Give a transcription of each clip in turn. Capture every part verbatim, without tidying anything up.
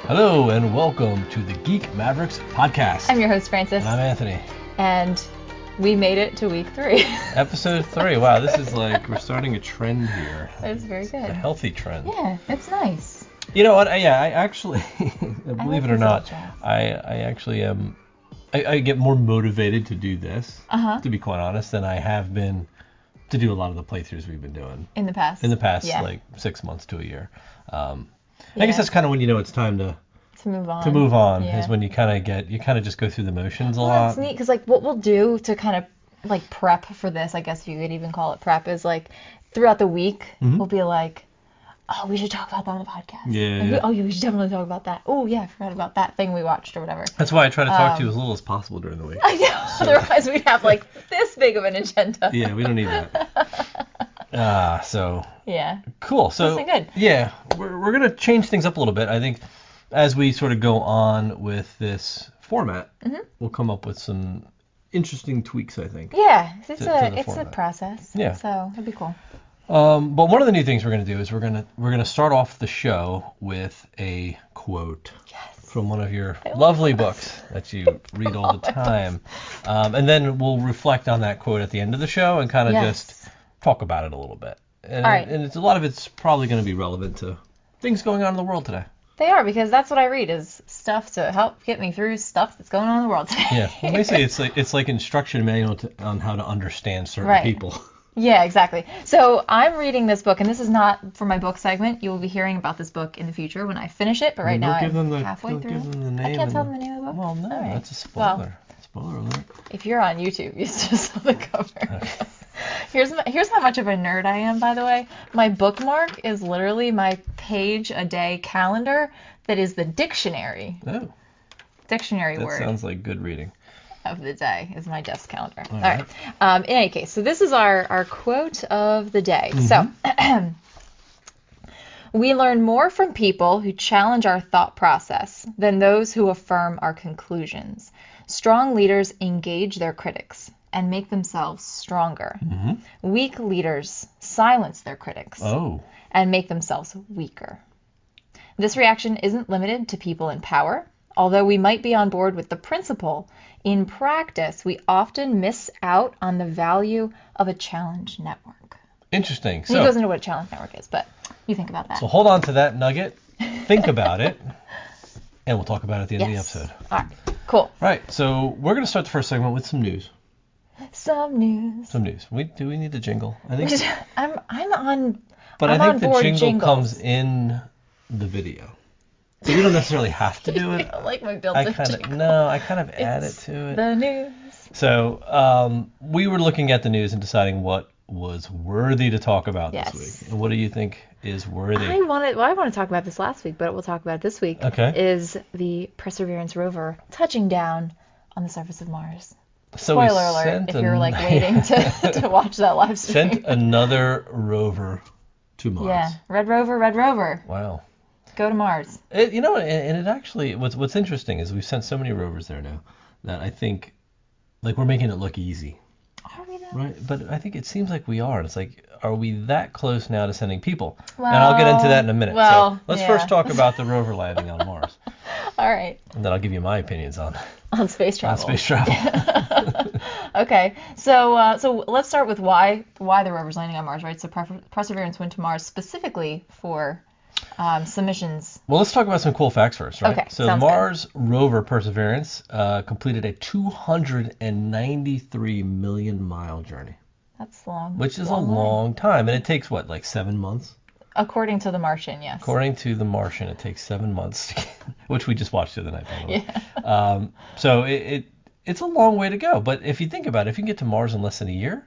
Hello and welcome to the Geek Mavericks podcast. I'm your host, Francis. And I'm Anthony. And we made it to week three. Episode three. Wow, this is like, we're starting a trend here. It's very good. It's a healthy trend. Yeah, it's nice. You know what? I, yeah, I actually, believe I like it or not, these little I, I actually am, I, I get more motivated to do this, uh-huh. to be quite honest, than I have been to do a lot of the playthroughs we've been doing. In the past. In the past, yeah. like six months to a year. Um, yeah. I guess that's kind of when you know it's time to to move on. To move on yeah. is when you kind of get, you kind of just go through the motions a well, lot. It's neat because like what we'll do to kind of like prep for this, I guess you could even call it prep, is like throughout the week mm-hmm. we'll be like, oh, we should talk about that on the podcast. Yeah. Like, yeah. Oh, yeah, we should definitely talk about that. Oh, yeah, I forgot about that thing we watched or whatever. That's why I try to talk um, to you as little as possible during the week. I know. So. Otherwise, we'd have like this big of an agenda. Yeah, we don't need that. Ah, uh, so. Yeah. Cool. So. Good. Yeah, we're we're gonna change things up a little bit. I think as we sort of go on with this format, mm-hmm. we'll come up with some interesting tweaks. I think. Yeah, it's to, a to it's format. a process. Yeah. So it'd be cool. Um, but one of the new things we're gonna do is we're gonna we're gonna start off the show with a quote. Yes. From one of your lovely books that you read all the time. Um, and then we'll reflect on that quote at the end of the show and kind of yes. just talk about it a little bit. And, all right. and it's, a lot of it's probably going to be relevant to things going on in the world today. They are, because that's what I read, is stuff to help get me through stuff that's going on in the world today. Yeah, well, basically it's like it's like instruction manual to, on how to understand certain right. people. Yeah, exactly. So I'm reading this book, and this is not for my book segment. You will be hearing about this book in the future when I finish it, but right now I'm the, halfway through. Give them the name I can't tell and, them the name of the book? Well, no, right. that's a spoiler. Well, spoiler alert. If you're on YouTube, you just saw the cover. Okay. Here's my, here's how much of a nerd I am, by the way. My bookmark is literally my page a day calendar that is the dictionary. Oh. Dictionary that word. That sounds like good reading. Of the day is my desk calendar. All, All right. right. Um, in any case, so this is our, our quote of the day. Mm-hmm. So, we learn more from people who challenge our thought process than those who affirm our conclusions. Strong leaders engage their critics and make themselves stronger. Mm-hmm. Weak leaders silence their critics oh. and make themselves weaker. This reaction isn't limited to people in power. Although we might be on board with the principle, in practice, we often miss out on the value of a challenge network. Interesting. So, he goes into what a challenge network is, but you think about that. So hold on to that nugget, think about it, and we'll talk about it at the end yes. of the episode. All right, cool. All right, so we're going to start the first segment with some news. Some news. Some news. We do we need a jingle? I think. I'm I'm on. But I'm I think on the board jingle jingles. comes in the video. So we don't necessarily have to do it. I don't like my built-in I kind of jingle. no, I kind of add it's it to it. The news. So um, we were looking at the news and deciding what was worthy to talk about yes. this week. And what do you think is worthy? I wanted. Well, I want to talk about this last week, but we'll talk about it this week. Okay. Is the Perseverance rover touching down on the surface of Mars? So Spoiler we alert! sent If an... you're like waiting to, to watch that live stream. Sent another rover to Mars. Yeah, Red Rover, Red Rover. Wow. Go to Mars. It, you know, and, and it actually, what's what's interesting is we've sent so many rovers there now that I think, like, we're making it look easy. Are we though? Right, but I think it seems like we are. It's like, are we that close now to sending people? Well, and I'll get into that in a minute. Well, so let's yeah. first talk about the rover landing on Mars. All right. And then I'll give you my opinions on on space travel. On space travel. Okay, so uh, so let's start with why why the rover's landing on Mars, right? So Perseverance went to Mars specifically for um, some missions. Well, let's talk about some cool facts first, right? Okay, so the sounds Mars rover Perseverance uh, completed a two hundred ninety-three million mile journey. That's long. Which is long a long time, and it takes what, like seven months? According to The Martian, yes. According to The Martian, it takes seven months, to get, which we just watched the other night, by the way. Yeah. Um, so it, it it's a long way to go, but if you think about it, if you can get to Mars in less than a year,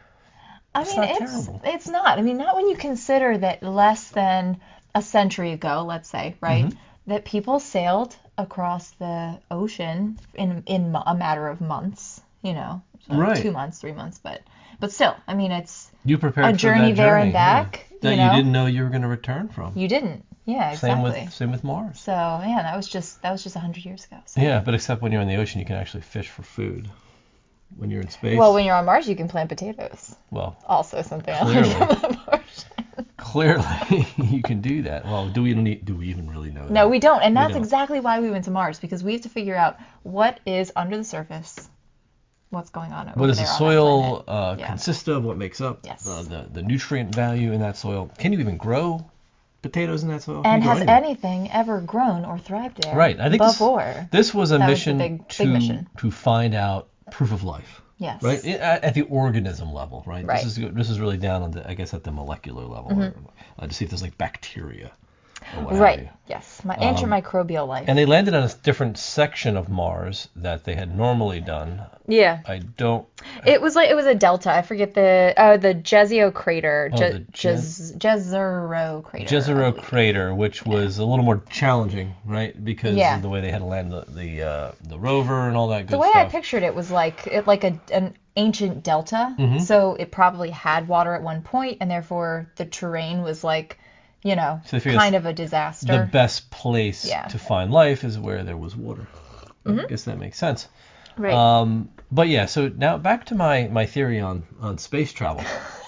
I it's mean, not it's terrible. It's not. I mean, not when you consider that less than a century ago, let's say, right, Mm-hmm. that people sailed across the ocean in in a matter of months, you know, so Right. two months, three months, but but still, I mean, it's You prepared a for journey that there journey, and back. yeah, that you, you, know? didn't know you were going to return from. You didn't. Yeah, exactly. Same with same with Mars. So yeah, that was just that was just a hundred years ago. So. Yeah, but except when you're in the ocean, you can actually fish for food. When you're in space. Well, when you're on Mars, you can plant potatoes. Well, Also something I clearly. learned from the Martian. clearly you can do that. Well, do we need? Do we even really know that? No, we don't. And We that's don't. exactly why we went to Mars, because we have to figure out what is under the surface, what's going on over What does there the on soil that planet. uh, Yeah. consist of? What makes up Yes. uh, the the nutrient value in that soil? Can you even grow potatoes in that soil? And Can you grow has anything? anything ever grown or thrived there Right. I think this, before? this was a That was the mission big- to big mission. to find out proof of life. Yes. Right. I- At, at the organism level. Right. Right. This is this is really down on the I guess at the molecular level, or, uh, to see if there's like bacteria. Or what have Right. you. Yes. My antimicrobial life. And they landed on a different section of Mars that they had normally done. Yeah. I don't. It was like it was a delta. I forget the oh the Jezero crater. Oh, Je- the Je- Jez- Jezero crater. I Jezero believe. crater, which was a little more challenging, right? Because Yeah. of the way they had to land the the, uh, the rover and all that good The way I stuff. pictured it was like it like a an ancient delta. Mm-hmm. So it probably had water at one point, and therefore the terrain was like, you know, So they figured kind of a disaster. The best place Yeah. to find life is where there was water. I guess that makes sense. Right. Um, but yeah, so now back to my, my theory on, on space travel.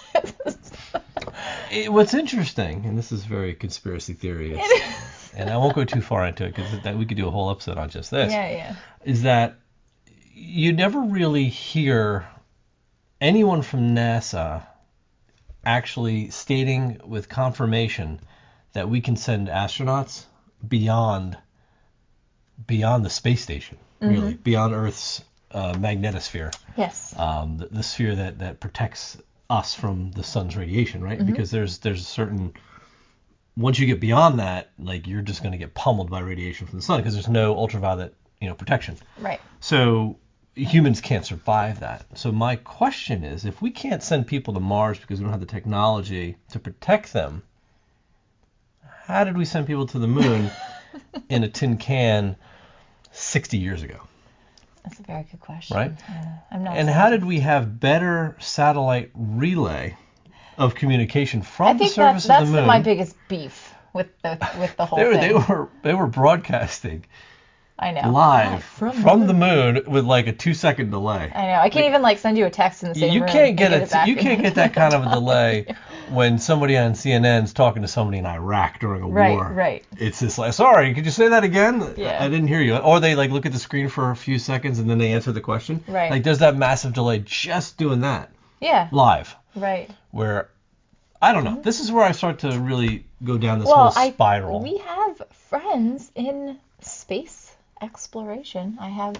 It, what's interesting, and this is very conspiracy theory, it's, and I won't go too far into it because that we could do a whole episode on just this. yeah, yeah. Is that you never really hear anyone from NASA actually stating with confirmation that we can send astronauts beyond beyond the space station, really, beyond Earth's uh, magnetosphere, Yes. um, the, the sphere that, that protects us from the sun's radiation, right? Because there's there's a certain once you get beyond that, like you're just going to get pummeled by radiation from the sun because there's no ultraviolet, you know, protection. Right. So humans can't survive that. So my question is, if we can't send people to Mars because we don't have the technology to protect them, how did we send people to the moon in a tin can sixty years ago? That's a very good question. Right. I don't know. I'm not. And how did we have better satellite relay of communication I from the think that's surface that's of the the, moon? my biggest beef with the with the whole they were, thing. they were they were broadcasting I know. live from, from the moon with like a two second delay. I know. I can't even like send you a text in the same You room. can't and get it it. back You in can't the- get that kind of a delay when somebody on C N N's talking to somebody in Iraq during a Right, war. right. It's just like, sorry, could you say that again? Yeah. I didn't hear you. Or they like look at the screen for a few seconds and then they answer the question. Right. Like there's that massive delay just doing that Yeah. live. Right. Where I don't know. This is where I start to really go down this Well, whole I spiral. we have friends in space exploration. I have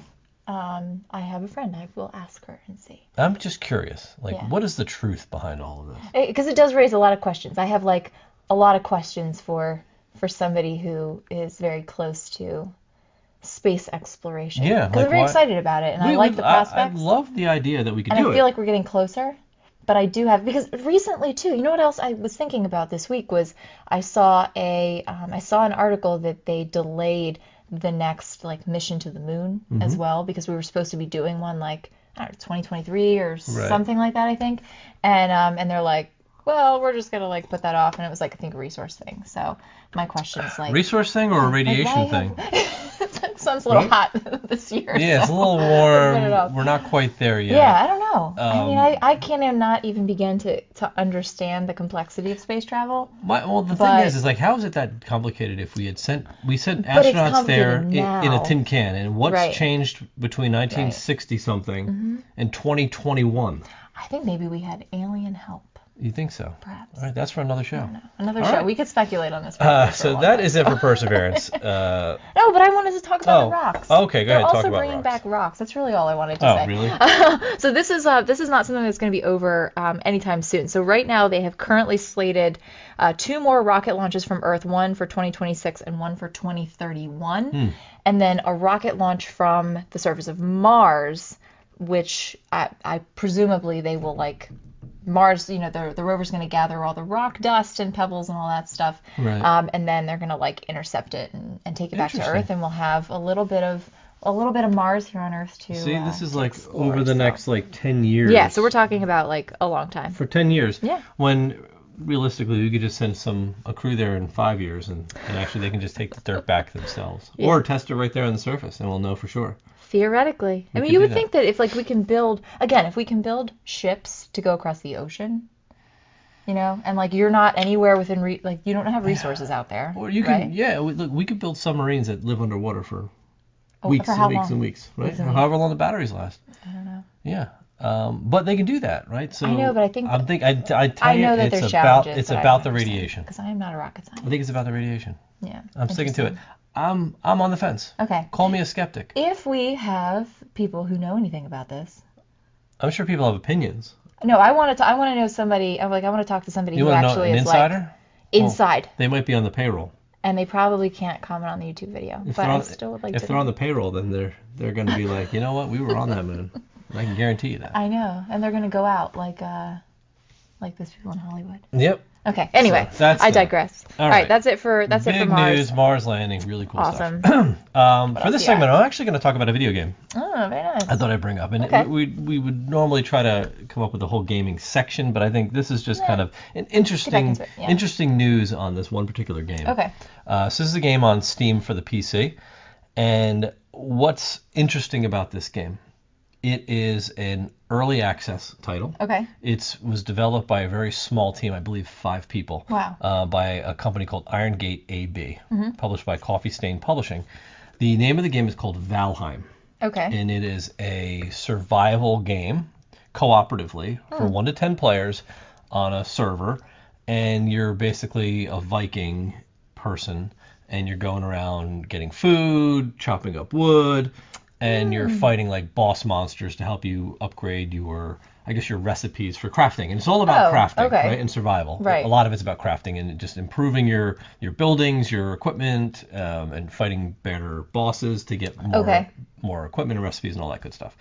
um I have a friend. I will ask her and see. I'm just curious. Like, Yeah. what is the truth behind all of this? Because it does raise a lot of questions. I have like a lot of questions for for somebody who is very close to space exploration. Yeah, Because like I'm very why- excited about it, and I We like would- the I, I prospects. love the idea that we could and do I feel it. like we're getting closer. But I do have, because recently too, you know what else I was thinking about this week was I saw a um, I saw an article that they delayed the next like mission to the moon Mm-hmm. as well, because we were supposed to be doing one like I don't know, twenty twenty-three or Right. something like that, I think. And um and they're like, well, we're just gonna like put that off, and it was like I think a resource thing. So my question is like, Resource thing or a like, radiation why thing? have- sun's a little Right? hot this year. Yeah, it's a so little put it warm. off. We're not quite there yet. Yeah, I don't know. I mean, Um, I, I can't even not even begin to, to understand the complexity of space travel. My, well, the But- thing is, is like, how is it that complicated? If we had sent, we sent But it's astronauts there in, complicated in a now. tin can, and what's Right. changed between nineteen sixty something and twenty twenty-one? I think maybe we had alien help, You think so? perhaps. All right, that's for another show. Another All show. right. We could speculate on this. Uh, probably for a so long that time. is it for Perseverance. Uh, No, but I wanted to talk about Oh, the rocks. okay, go They're ahead, talk also about bringing rocks. back rocks. That's really all I wanted to oh, say. really? So this is uh, this is not something that's going to be over um, anytime soon. So right now they have currently slated uh, two more rocket launches from Earth, one for twenty twenty-six and one for twenty thirty-one, Hmm. and then a rocket launch from the surface of Mars, which I, I presumably they will like. Mars, you know, the the rover's going to gather all the rock dust and pebbles and all that stuff, Right. um, and then they're going to like intercept it and, and take it back to Interesting. Earth, and we'll have a little bit of a little bit of Mars here on Earth too. See, uh, this is to like explore, over the so- next like ten years. Yeah, so we're talking about like a long time. For ten years. Yeah. When realistically we could just send some a crew there in five years and, and actually they can just take the dirt back themselves. Yeah. Or test it right there on the surface and we'll know for sure. Theoretically, I We mean, could you do would that. think that if like we can build again, if we can build ships to go across the ocean, You know, and like you're not anywhere within re- like you don't have resources out there. Or you right? can, yeah, we, look, we could build submarines that live underwater for Oh, weeks for and how weeks long? and weeks, right? Weeks and However long the batteries last. I don't know. Yeah. Um, but they can do that, right? So I know, but I think I'm think I, I tell I you, know that it's there's about challenges it's that I about don't the understand, radiation. because I am not a rocket I scientist. think it's about the radiation. Yeah. I'm sticking to it. Interesting. I'm I'm on the fence. Okay. Call me a skeptic. If we have people who know anything about this, I'm sure people have opinions. no, I want to. I want to know somebody. I'm like, I want to talk to somebody You who want to know actually an is insider? like inside, Well, they might be on the payroll. and they probably can't comment on the YouTube video. If but they're I on, still would like if to. they're know. on the payroll, then they're they're going to be like, you know what, we were on that moon. I can guarantee you that. I know, and they're gonna go out like uh, like those people in Hollywood. Yep. Okay. Anyway, So that's I that. digress. All All right. right. That's it for that's Big it for Mars. news, Mars landing, really cool Awesome. stuff. um, for else this you got? segment, I'm actually going to talk about a video game. Oh, very nice. I thought I'd bring up, and Okay. it, we we would normally try to come up with a whole gaming section, but I think this is just Yeah. kind of an interesting into it, yeah. interesting news on this one particular game. Okay. Uh, so this is a game on Steam for the P C, and what's interesting about this game? It is an early access title. Okay. It was developed by a very small team, I believe five people. Wow. Uh, by a company called Iron Gate A B, Mm-hmm. published by Coffee Stain Publishing. The name of the game is called Valheim, Okay. and it is a survival game, cooperatively, for one to ten players on a server, and you're basically a Viking person, and you're going around getting food, chopping up wood, and you're fighting like boss monsters to help you upgrade your, I guess, your recipes for crafting. And it's all about Oh, crafting, okay. right, and survival. Right. A lot of it's about crafting and just improving your your buildings, your equipment, um, and fighting better bosses to get more Okay. more equipment and recipes and all that good stuff.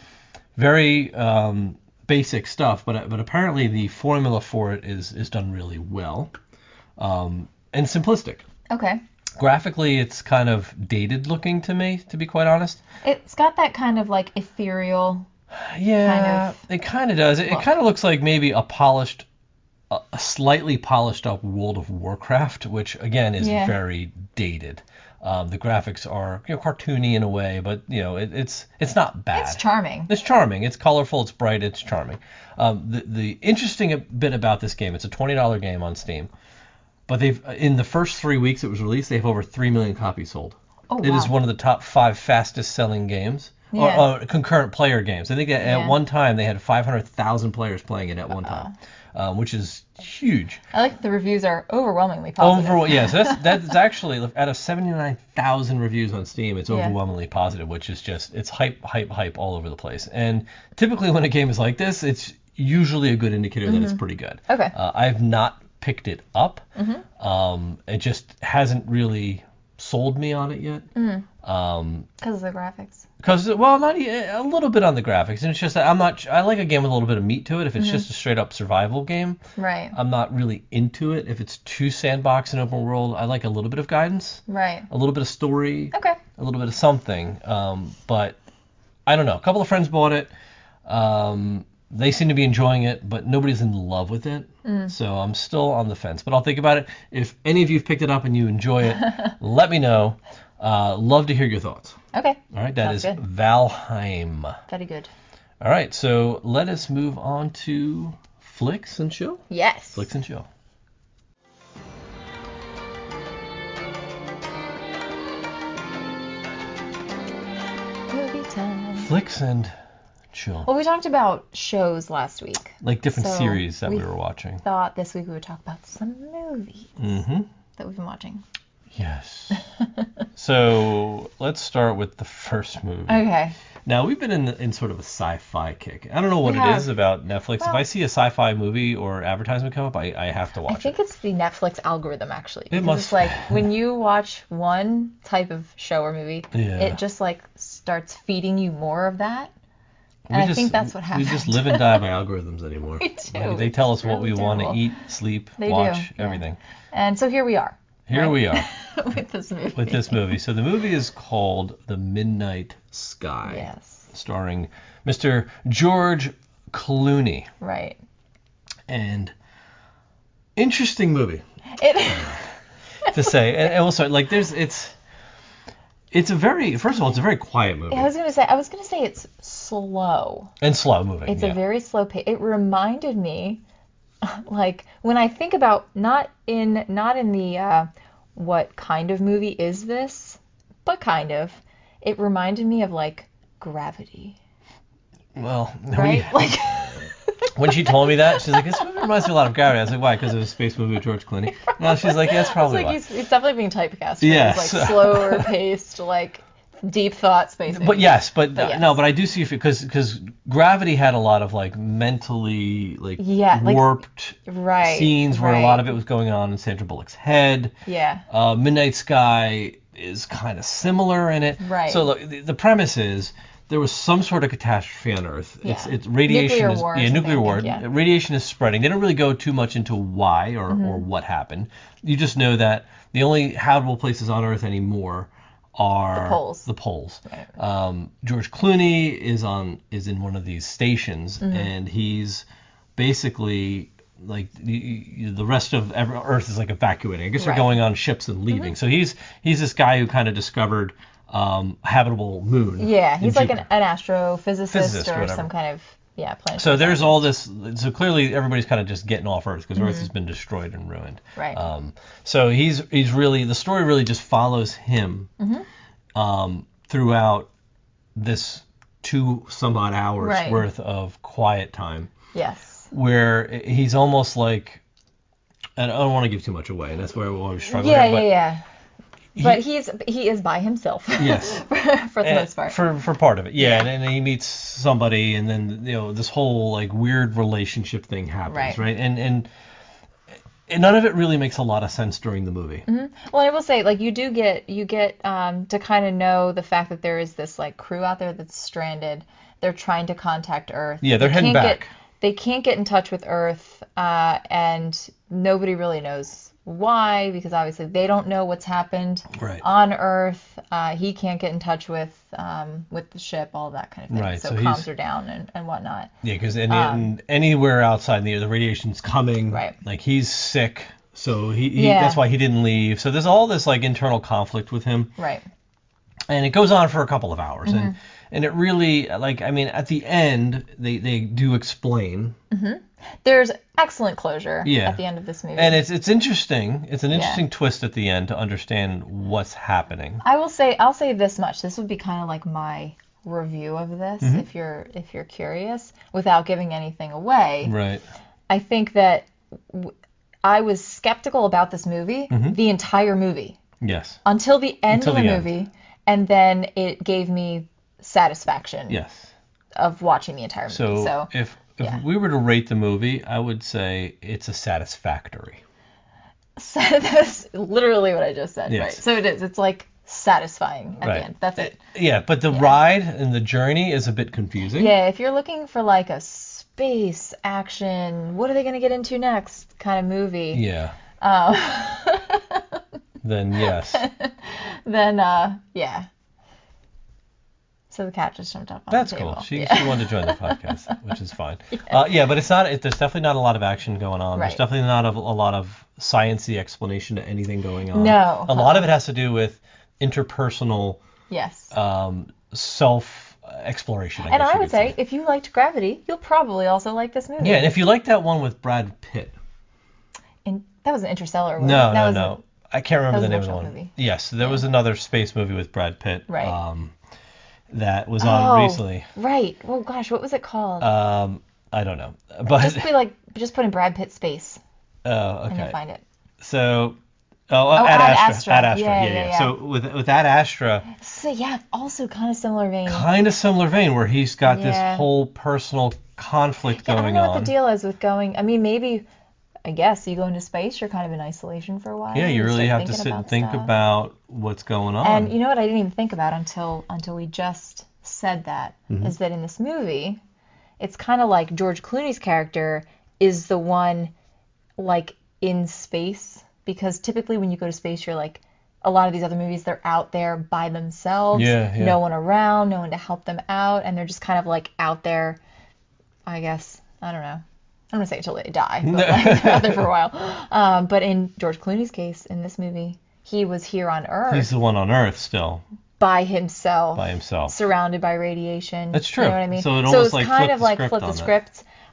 Very um, basic stuff, but but apparently the formula for it is is done really well, um, and simplistic. Okay. Graphically, it's kind of dated looking to me, to be quite honest. It's got that kind of like ethereal. Yeah, Kind of it kind of does. It, it look. kind of looks like maybe a polished, a a slightly polished up World of Warcraft, which again is Yeah. very dated. Um, the graphics are, you know, cartoony in a way, but you know it, it's it's not bad. It's charming. It's charming. It's colorful. It's bright. It's charming. Um, the the interesting bit about this game, it's a twenty dollar game on Steam, but they've in the first three weeks it was released, they have over three million copies sold. Oh, It is wow. one of the top five fastest selling games. Yeah. Or, or concurrent player games. I think at, Yeah. at one time they had five hundred thousand players playing it at one time, um, which is huge. I like that the reviews are overwhelmingly positive. Over, yeah, so that's that's actually out of seventy-nine thousand reviews on Steam, it's Yeah. overwhelmingly positive, which is just it's hype, hype, hype all over the place. And typically when a game is like this, it's usually a good indicator that it's pretty good. Okay. Uh, I've not picked it up. Mm-hmm. Um, it just hasn't really sold me on it yet. Um, Because of the graphics. Because, well, not e- a little bit on the graphics, and it's just that I'm not. I like a game with a little bit of meat to it. If it's Mm-hmm. just a straight up survival game, Right. I'm not really into it. If it's too sandbox and open world, I like a little bit of guidance, Right. a little bit of story, Okay. a little bit of something. Um, but I don't know. A couple of friends bought it. Um, they seem to be enjoying it, but nobody's in love with it. Mm. So I'm still on the fence. But I'll think about it. If any of you've picked it up and you enjoy it, let me know. Uh, love to hear your thoughts. Okay. All right, that Sounds is good. Valheim. Very good. All right, so let us move on to Flicks and Chill. Yes. Flicks and Chill. Movie time. Flicks and Chill. Well, we talked about shows last week. Like different so series that we, we were watching. Thought this week we would talk about some movies Mm-hmm. that we've been watching. Yes. So let's start with the first movie. Okay. Now, we've been in, in sort of a sci-fi kick. I don't know what We it have. is about Netflix. if Well- I see a sci-fi movie or advertisement come up, I, I have to watch I think it. it's the Netflix algorithm, actually. It Because must- It's like when you watch one type of show or movie, Yeah. it just like starts feeding you more of that. We And I just- think that's what happened. We just live and die by algorithms anymore. We do. Like, they tell us It's what we really want to terrible. eat, sleep, They do, watch, yeah. everything. And so here we are. Here right? we are with this movie. with this movie. So the movie is called The Midnight Sky, Yes. starring Mister George Clooney. Right. And interesting movie It. to say. And, and also, like, there's it's it's a very first of all, it's a very quiet movie I was gonna say. I was gonna say it's slow. and slow moving. It's yeah. a very slow pace. It reminded me like when I think about not in not in the uh, what kind of movie is this, but kind of, it reminded me of like Gravity, Well, we, right? Like when she told me that, she's like, this movie reminds me a lot of Gravity. I was like, why? Because it was a space movie with George Clooney. No, she's like, yeah, that's it's probably like why. he's, he's definitely being typecast for Yes. these like slower paced, like deep thought space movies. But yes, but, But yes. no, but I do see because because Gravity had a lot of like mentally like Yeah, like- warped right, scenes where a right. lot of it was going on in Sandra Bullock's head. Yeah. Uh, Midnight Sky is kind of similar in it. Right. So look, the, the premise is there was some sort of catastrophe on Earth. It's Yeah. it's radiation Nuclear is war or yeah nuclear something, I war. think, yeah. Radiation is spreading. They don't really go too much into why or Mm-hmm. or what happened. You just know that the only habitable places on Earth anymore are The poles. The poles. Right. Um, George Clooney is on is in one of these stations, Mm-hmm. and he's basically like the, the rest of ev- Earth is like evacuating. I guess they're Right. going on ships and leaving. So he's he's this guy who kind of discovered um, habitable moon. Yeah, in he's like an, Jupiter. an astrophysicist Physicist or or whatever. some kind of yeah planetary So there's scientist. all this. So clearly everybody's kind of just getting off Earth because Earth has been destroyed and ruined. Right. Um, so he's he's really the story really just follows him Mm-hmm. um, throughout this two some odd hours Right. worth of quiet time Yes. where he's almost like. And I don't want to give too much away, and that's where we always struggle Yeah, here. But yeah, yeah. But he's he is by himself. Yes. for, for the Eh, most part. For for part of it, yeah. Yeah. And then he meets somebody, and then you know this whole like weird relationship thing happens, Right. right? And and and none of it really makes a lot of sense during the movie. Well, I will say, like, you do get you get um, to kind of know the fact that there is this like crew out there that's stranded. They're trying to contact Earth. Yeah, they're They heading can't back. Get, they can't get in touch with Earth, uh, and nobody really knows why because obviously they don't know what's happened Right. on Earth. Uh, he can't get in touch with um, with the ship, all that kind of thing. Right, So, so comms he's- are down and, and whatnot. Yeah, because any, anywhere outside the the radiation's coming. Um, Right. Like he's sick, so he, he Yeah. that's why he didn't leave. So there's all this like internal conflict with him. Right. And it goes on for a couple of hours, and Mm-hmm. and it really like I mean at the end they they do explain. There's excellent closure Yeah. at the end of this movie. And it's it's interesting. It's an interesting twist at the end to understand what's happening. I will say I'll say this much. This would be kind of like my review of this Mm-hmm. if you're if you're curious without giving anything away. Right. I think that w- I was skeptical about this movie the entire movie Yes. until the end Until of the, the end. movie and then it gave me satisfaction Yes. of watching the entire movie. So, So, if if yeah. we were to rate the movie, I would say it's a satisfactory. so that's literally what I just said, Yes. right? So it is. It's like satisfying at Right. the end. That's it. Yeah, but the ride and the journey is a bit confusing. Yeah, if you're looking for like a space action, what are they going to get into next kind of movie, Yeah. uh, Then yes. then uh, yeah. So the cat just jumped up on That's the table. cool. She, yeah. she wanted to join the podcast, which is fine. Yeah, uh, yeah but it's not. It, there's definitely not a lot of action going on. There's Right. definitely not a, a lot of sciencey explanation to anything going on. No. A lot of it has to do with interpersonal Yes. um, self exploration. I and guess I you would could say, if you liked Gravity, you'll probably also like this movie. Yeah, and if you like that one with Brad Pitt. And that was an Interstellar. Wasn't No, it? That no, was no. I can't remember that the was name an of the original one. movie. Yes, there Yeah. was another space movie with Brad Pitt. Right. Um, that was A, on oh, recently. right. Oh gosh, what was it called? Um, I don't know, but just be like, just put in Brad Pitt space, oh, and you'll okay. find it. So, oh, Oh, Ad Ad Astra, Astra. Ad Astra, Yeah, yeah, yeah, yeah. yeah. So with with Ad Astra, So yeah, also kind of similar vein. kind of similar vein where he's got Yeah. this whole personal conflict Yeah, I going don't know on. what the deal is with going. I mean, maybe, I guess you go into space, you're kind of in isolation for a while. Yeah, you really start have to thinking sit and about think stuff. about what's going on. And you know what I didn't even think about until until we just said that Mm-hmm. is that in this movie, it's kind of like George Clooney's character is the one like in space, because typically when you go to space, you're like, a lot of these other movies, they're out there by themselves, Yeah, yeah. no one around, no one to help them out, and they're just kind of like out there, I guess, I don't know. I'm gonna say until they die, but like, they're out there for a while. Um, but in George Clooney's case, in this movie, he was here on Earth He's the one on Earth still, by himself, by himself. surrounded by radiation. That's true. You know what I mean? So it so almost it's like kind flipped of the like script flip the on that. script.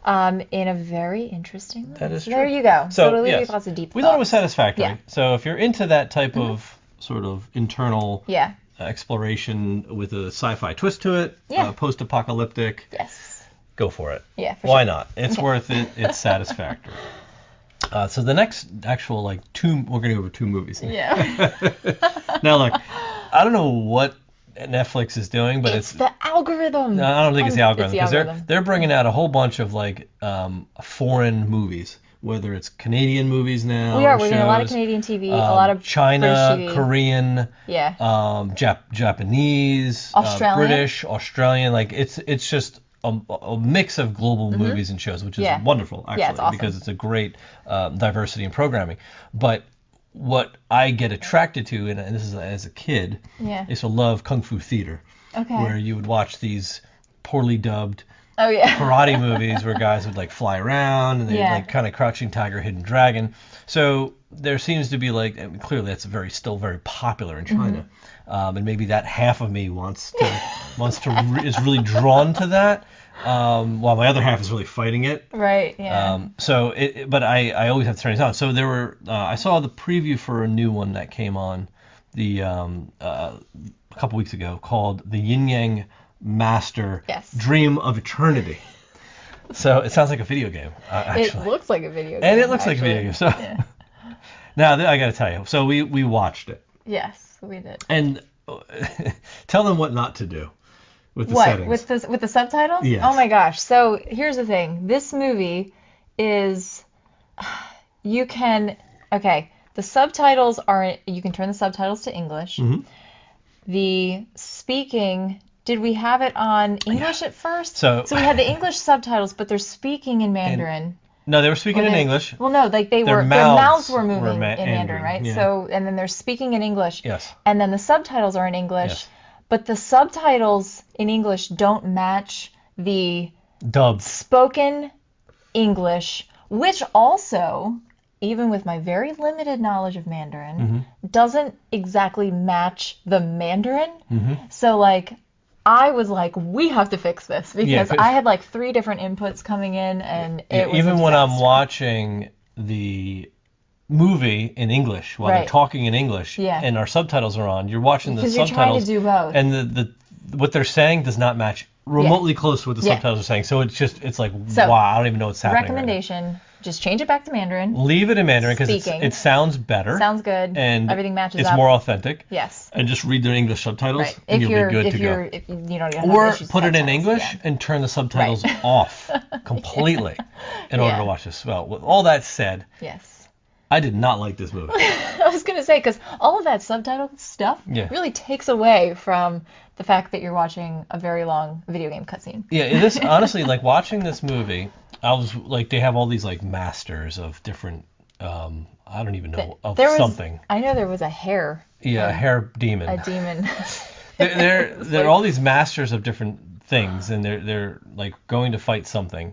um, in a very interesting way. That is so true. There you go. So, it'll leave you yes, with lots of deep we thoughts. thought it was satisfactory. Yeah. So if you're into that type of sort of internal Yeah. exploration with a sci-fi twist to it, Yeah. uh, post-apocalyptic, Yes. go for it. Yeah, for Why sure. not? It's Okay. worth it. It's satisfactory. Uh, so the next actual like two, we're gonna go over two movies. Yeah. Now look, I don't know what Netflix is doing, but it's it's, the algorithm. no, I don't think it's the Um, algorithm the because they're algorithm. they're bringing out a whole bunch of like um, foreign movies, whether it's Canadian movies now. We are. or We're getting a lot of shows, Canadian T V, um, a lot of China, British T V. Korean, Yeah. um, Jap- Japanese, uh, Australian. British, Australian. Like it's it's just a, a mix of global movies and shows, which is Yeah. wonderful actually Yeah, it's awesome. because it's a great um, diversity in programming. But what I get attracted to, and this is as a kid, Yeah. is to love kung fu theater, Okay. where you would watch these poorly dubbed Oh yeah. karate movies where guys would like fly around and they Yeah. like kind of Crouching Tiger, Hidden Dragon. So there seems to be like, I mean, clearly that's very still very popular in China, Mm-hmm. um, and maybe that half of me wants to wants to re- is really drawn to that, um, while my other half is really fighting it. Right. Yeah. Um, so it, it- but I, I always have to turn these on. So there were, uh, I saw the preview for a new one that came on the um, uh, a couple weeks ago called The Yin Yang Master Yes. Dream of Eternity. So it sounds like a video game, uh, actually. It looks like a video game. and it looks actually. like a video game. So Yeah. now th- I got to tell you. So we we watched it, Yes, we did. and uh, tell them what not to do with the What settings. with the with the subtitles? Yes. Oh my gosh! So here's the thing. This movie is you can okay. The subtitles are you can turn the subtitles to English. Mhm. The speaking. Did we have it on English at first? So- so we had the English subtitles, but they're speaking in Mandarin. No, they were speaking Or in they- English. Well, no, like they Their were mouths their mouths were were moving ma- in Mandarin, Mandarin, right? yeah. So and then they're speaking in English. Yes. And then the subtitles are in English, Yes. but the subtitles in English don't match the Dubbed. spoken English, which also, even with my very limited knowledge of Mandarin, Mm-hmm. doesn't exactly match the Mandarin. Mm-hmm. So like I was like, we have to fix this because 'cause- I had like three different inputs coming in, and it was a Even when I'm disaster. watching the movie in English while they're Right. talking in English Yeah. and our subtitles are on, you're watching the Because you're trying subtitles to do both. and the, the what they're saying does not match remotely close to what the Yeah. subtitles are saying. So it's just it's like So, wow, I don't even know what's happening. right now. Recommendation: just change it back to Mandarin. Leave it in Mandarin because Speaking. it sounds better. Sounds good. And Everything matches it's up. more authentic. Yes. And just read the English subtitles Right. and If you'll you're be good if to you're go. if you you don't have Or issues with put it in subtitles, English yeah. and turn the subtitles Right. off completely in order Yeah. to watch this. Well, with all that said, Yes. I did not like this movie. I was gonna say because all of that subtitle stuff Yeah. really takes away from the fact that you're watching a very long video game cutscene. Yeah, this honestly, like watching this movie, I was like, they have all these like masters of different, um, I don't even know of There was something. I know there was a hair. Yeah, a hair demon. A demon. They're they're, It's they're like- all these masters of different things, and they're they're like going to fight something.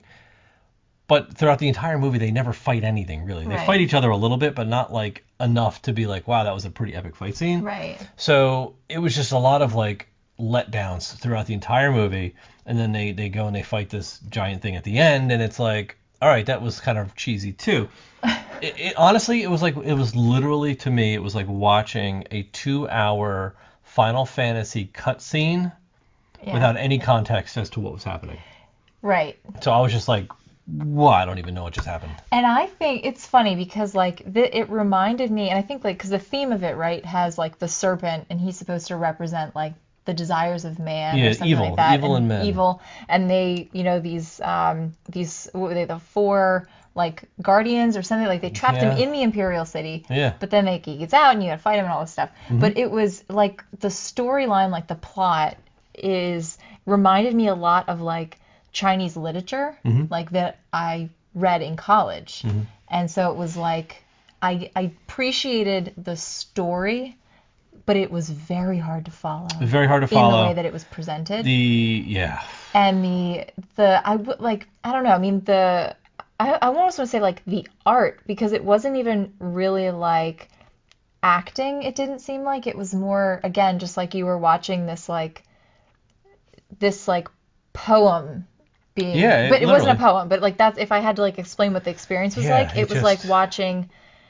But throughout the entire movie, they never fight anything really. They Right. fight each other a little bit, but not like enough to be like, wow, that was a pretty epic fight scene. Right. So it was just a lot of like letdowns throughout the entire movie, and then they they go and they fight this giant thing at the end, and it's like, all right, that was kind of cheesy too. it, it honestly, it was like it was literally to me, it was like watching a two-hour Final Fantasy cutscene Yeah. without any context as to what was happening. Right. So I was just like, whoa, I don't even know what just happened. And I think it's funny because like the, it reminded me, and I think like because the theme of it, right, has like the serpent, and he's supposed to represent like the desires of man Yeah, or something evil, like that. evil and men. Evil, and they, you know, these um these what were they, the four like guardians or something, like they trapped him Yeah. in the Imperial City. Yeah. But then like he gets out and you gotta fight him and all this stuff. Mm-hmm. But it was like the storyline, like the plot is reminded me a lot of like Chinese literature, Mm-hmm. like that I read in college. And so it was like I I appreciated the story, but it was very hard to follow. Very hard to In follow. the way that it was presented. The yeah. And the the I would like I don't know, I mean the I I almost want to say like the art, because it wasn't even really like acting. It didn't seem like it was more, again, just like you were watching this like this like poem being, Yeah, it- but it wasn't a literally. poem. But like that's if I had to like explain what the experience was Yeah, like, it it was like just watching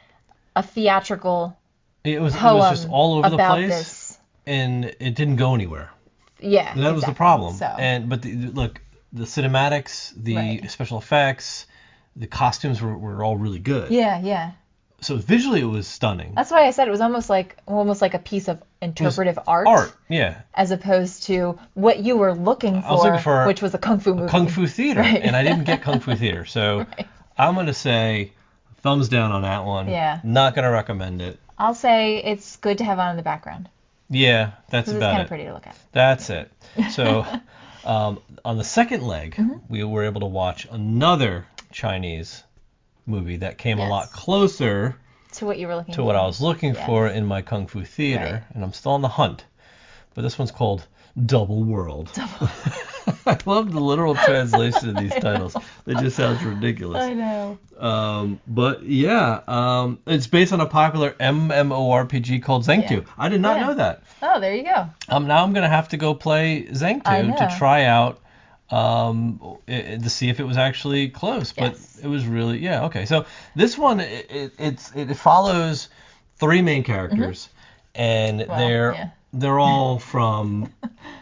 a theatrical it was it was just poem all over the about place, this. and it didn't go anywhere. Yeah, And that was the exactly. problem. So And but the, look, the cinematics, the right. special effects, the costumes were, were all really good. Yeah, yeah. So visually, it was stunning. That's why I said it was almost like almost like a piece of It was interpretive art, art, yeah. as opposed to what you were looking I was for, looking for which was a kung fu a movie. kung fu theater, Right. and I didn't get kung fu theater. So Right. I'm gonna say thumbs down on that one. Yeah. Not gonna recommend it. I'll say it's good to have on in the background Yeah, that's because it's about kind of it. pretty to look at. That's it. So um, on the second leg, Mm-hmm. we were able to watch another Chinese movie that came a Yes. lot closer To what you were looking to for. what I was looking Yes. for in my kung fu theater, Right. and I'm still on the hunt. But this one's called Double World. Double. I love the literal translation of these I titles. know. It just sounds ridiculous. I know. Um, but yeah, um, it's based on a popular MMORPG called Zengtu. Yeah. I did not Yeah. know that. Oh, there you go. Um, now I'm gonna have to go play I Zengtu know. to try out um, i- to see if it was actually close. But Yes. it was really yeah okay. So this one it, it it's it follows three main characters, and Mm-hmm. Well, they're yeah. they're all from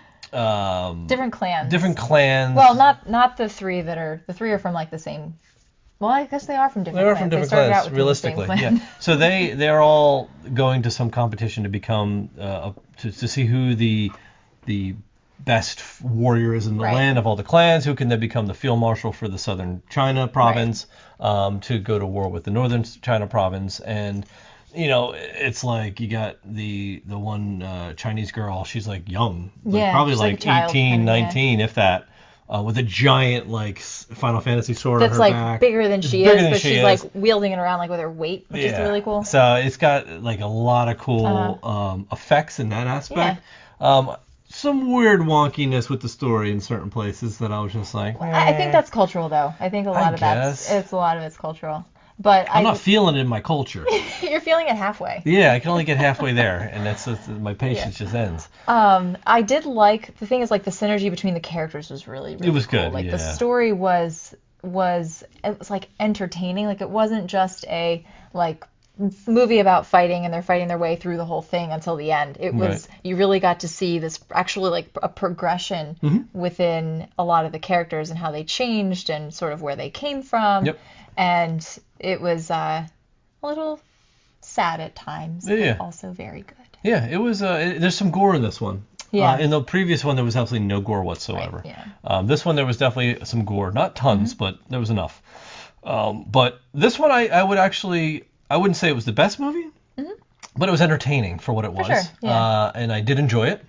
um, Different clans. different clans. Well, not not the three that are the three are from like the same. Well, I guess they are from They different are clans. from different they started clans, out within the same realistically. clan. Yeah. So they they're all going to some competition to become uh, to to see who the the best warrior is in the Right. land of all the clans, who can then become the field marshal for the southern China province, um, to go to war with the northern China province. And you know, it's like you got the the one uh, Chinese girl. She's like young, like Yeah, probably she's like like a child, eighteen, kinda, yeah. nineteen, if that. Uh, with a giant like s- Final Fantasy sword That's on her like back. bigger than It's she bigger is, than but she she's is. like wielding it around like with her weight, which is really cool. So it's got like a lot of cool Uh-huh. um, effects in that aspect. Um, some weird wonkiness with the story in certain places that I was just like, I I think eh, that's cultural though. I think a lot I of that's guess. it's a lot of it's cultural. But I'm I not feeling it in my culture. you're feeling it halfway. Yeah, I can only get halfway there, and that's, that's my patience just ends. Um, I did like the thing is like the synergy between the characters was really really was cool. good, Like the yeah. story was was it was like entertaining. Like it wasn't just a like movie about fighting and they're fighting their way through the whole thing until the end. It was Right. you really got to see this actually like a progression Mm-hmm. within a lot of the characters and how they changed and sort of where they came from. Yep. And it was uh, a little sad at times, Yeah. but also very good. Yeah, it was. Uh, it, there's some gore in this one. Yeah. Uh, in the previous one, there was absolutely no gore whatsoever. Right, yeah. Um, this one, there was definitely some gore. Not tons, but there was enough. Um, but this one, I, I would actually, I wouldn't say it was the best movie, but it was entertaining for what it was. sure, yeah. Uh, and I did enjoy it.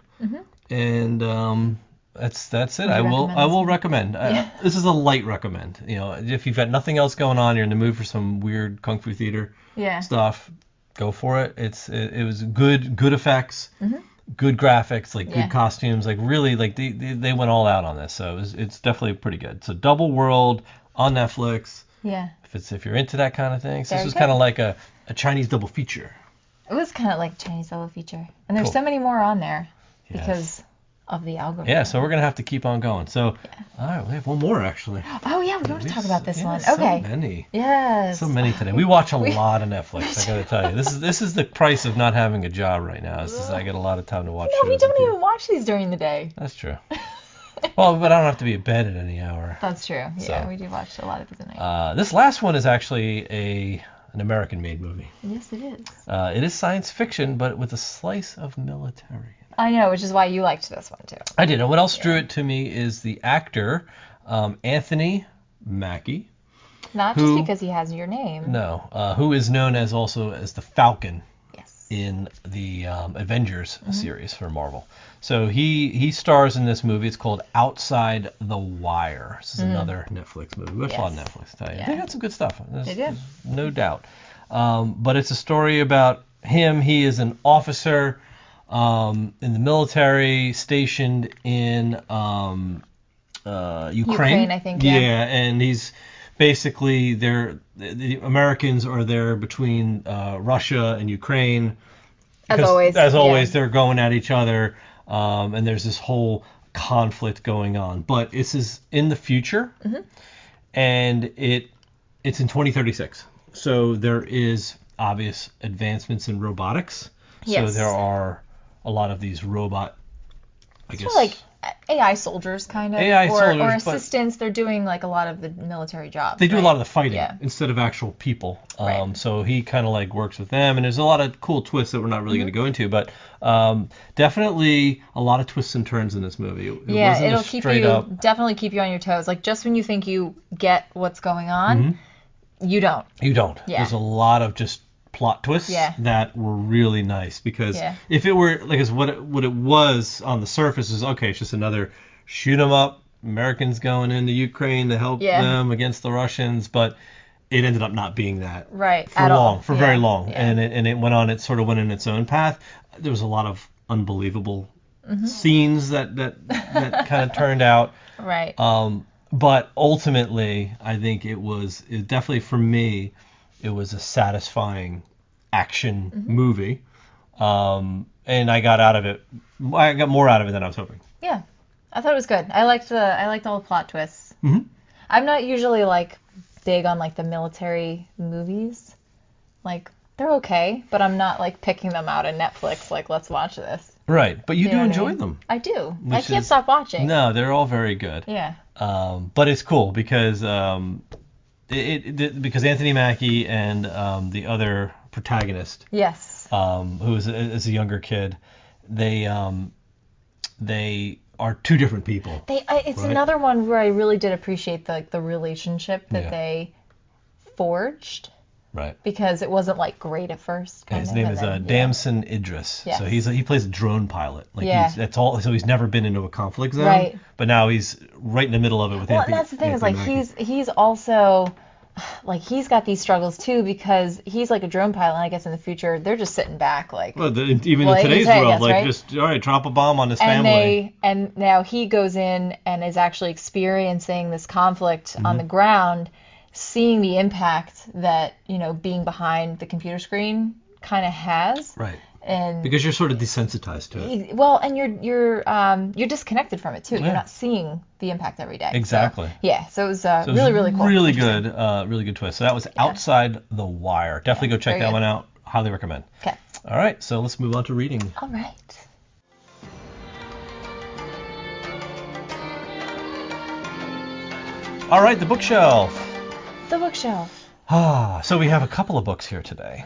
And um, that's that's it. Would you I will recommend I this will one? recommend. Uh, Yeah. this is a light recommend. You know, if you've got nothing else going on, you're in the mood for some weird kung fu theater Yeah. stuff, go for it. It's it, it was good good effects, good graphics, like Mm-hmm. Yeah. good costumes, like really like they, they they went all out on this. So it was, it's definitely pretty good. So Double World on Netflix. Yeah. If it's if you're into that kind of thing, so Very this was good. kind of like a, a Chinese double feature. It was kind of like Chinese double feature. And there's Cool. so many more on there Yes. because of the algorithm. Yeah, so we're gonna have to keep on going. So all right, we have one more actually. Oh, yeah, we want to talk about this Yeah, one. so Okay. many. Yes. So many today. We watch a We- lot of Netflix. I gotta tell you, this is this is the price of not having a job right now. Is I get a lot of time to watch. No, we shows don't and even watch these during the day. T V. That's true. Well, but I don't have to be in bed at any hour. That's true. Yeah, So. we do watch a lot of these at night. Uh, this last one is actually a an American-made movie. Yes, it is. Uh, it is science fiction, but with a slice of military. I know, which is why you liked this one too. I did. And what else drew it to me is the actor um, Anthony Mackie. Not Who- just because he has your name. No, uh, who is known as also as the Falcon Yes. in the um, Avengers series for Marvel. So he he stars in this movie. It's called Outside the Wire. This is another Netflix movie. We watch a lot of Yes. Netflix. Tell you. Yeah. They got some good stuff. There's, They do. there's no doubt. Um, but it's a story about him. He is an officer um, in the military stationed in um, uh, Ukraine. Ukraine, I think, yeah. Yeah, and he's basically they're the, the Americans are there between uh, Russia and Ukraine. As Because, always. As always, yeah. they're going at each other, um, and there's this whole conflict going on. But this is in the future, Mm-hmm. and it it's in twenty thirty-six. So there is obvious advancements in robotics. So Yes. there are a lot of these robot, I guess, So like A I soldiers, kind of, A I or, soldiers, or but- assistants. They're doing like a lot of the military jobs. they do right? a lot of the fighting Yeah. instead of actual people. Um, Right. So he kind of like works with them, and there's a lot of cool twists that we're not really Mm-hmm. going to go into, but um, definitely a lot of twists and turns in this movie. It Yeah, wasn't it'll a keep straight you up. definitely keep you on your toes. Like just when you think you get what's going on, you don't. You don't. Yeah. There's a lot of just plot twists Yeah. that were really nice because Yeah. if it were like as what it, what it was on the surface is okay, it's just another shoot 'em up, Americans going into Ukraine to help Yeah. them against the Russians, but it ended up not being that Right. for at long, all. for Yeah. very long, Yeah. and it and it went on. It sort of went in its own path. There was a lot of unbelievable Mm-hmm. scenes that that that kind of turned out. Right. Um, but ultimately, I think it was it definitely for me, it was a satisfying action Mm-hmm. movie, um, and I got out of it. I got more out of it than I was hoping. Yeah. I thought it was good. I liked the I liked all the plot twists. Mhm. I'm not usually like big on like the military movies. Like they're okay, but I'm not like picking them out on Netflix like let's watch this. Right, but you, You do know what I enjoy mean? them. I do. I Which can't is- stop watching. No, they're all very good. Yeah. Um, but it's cool because um, it, it because Anthony Mackie and um, the other protagonist, Yes. um, who is a, is a younger kid, they um, they are two different people. They I, it's Right. another one where I really did appreciate the like, the relationship that Yeah. they forged Right. because it wasn't like great at first. Kind His of, name and is then, uh, yeah. Damson Idris. Yes. So he's he plays a drone pilot. Like Yeah. he's that's all. So he's never been into a conflict zone. Right. But now he's right in the middle of it with Well, Anthony. and that's the thing is Anthony like Mackie. he's he's also like he's got these struggles too because he's like a drone pilot. And I guess in the future they're just sitting back like. Well, the, even Well, in today's today, I world, guess, like right? just all right, drop a bomb on this and family. they and now he goes in and is actually experiencing this conflict Mm-hmm. on the ground, seeing the impact that you know being behind the computer screen kind of has. Right. And Because you're sort of desensitized to it. well, and you're you're um you're disconnected from it too. Yeah. You're not seeing the impact every day. So, Exactly. yeah. So it was uh, So it was really really cool. Really Interesting. good. Uh, really good twist. So that was Outside the Wire. Definitely Yeah, go check very that good. one out. Highly recommend. Okay. All right. So let's move on to reading. All right. All right. The bookshelf. The bookshelf. Ah, so we have a couple of books here today.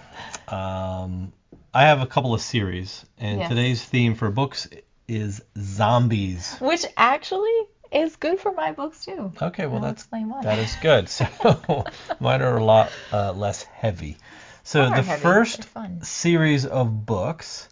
Um, I have a couple of series, and Yes. today's theme for books is zombies. Which actually is good for my books too. Okay, well I'll that's explain why. that is good. So mine are a lot uh, less heavy. So Mine are the heavy. first They're fun. series of books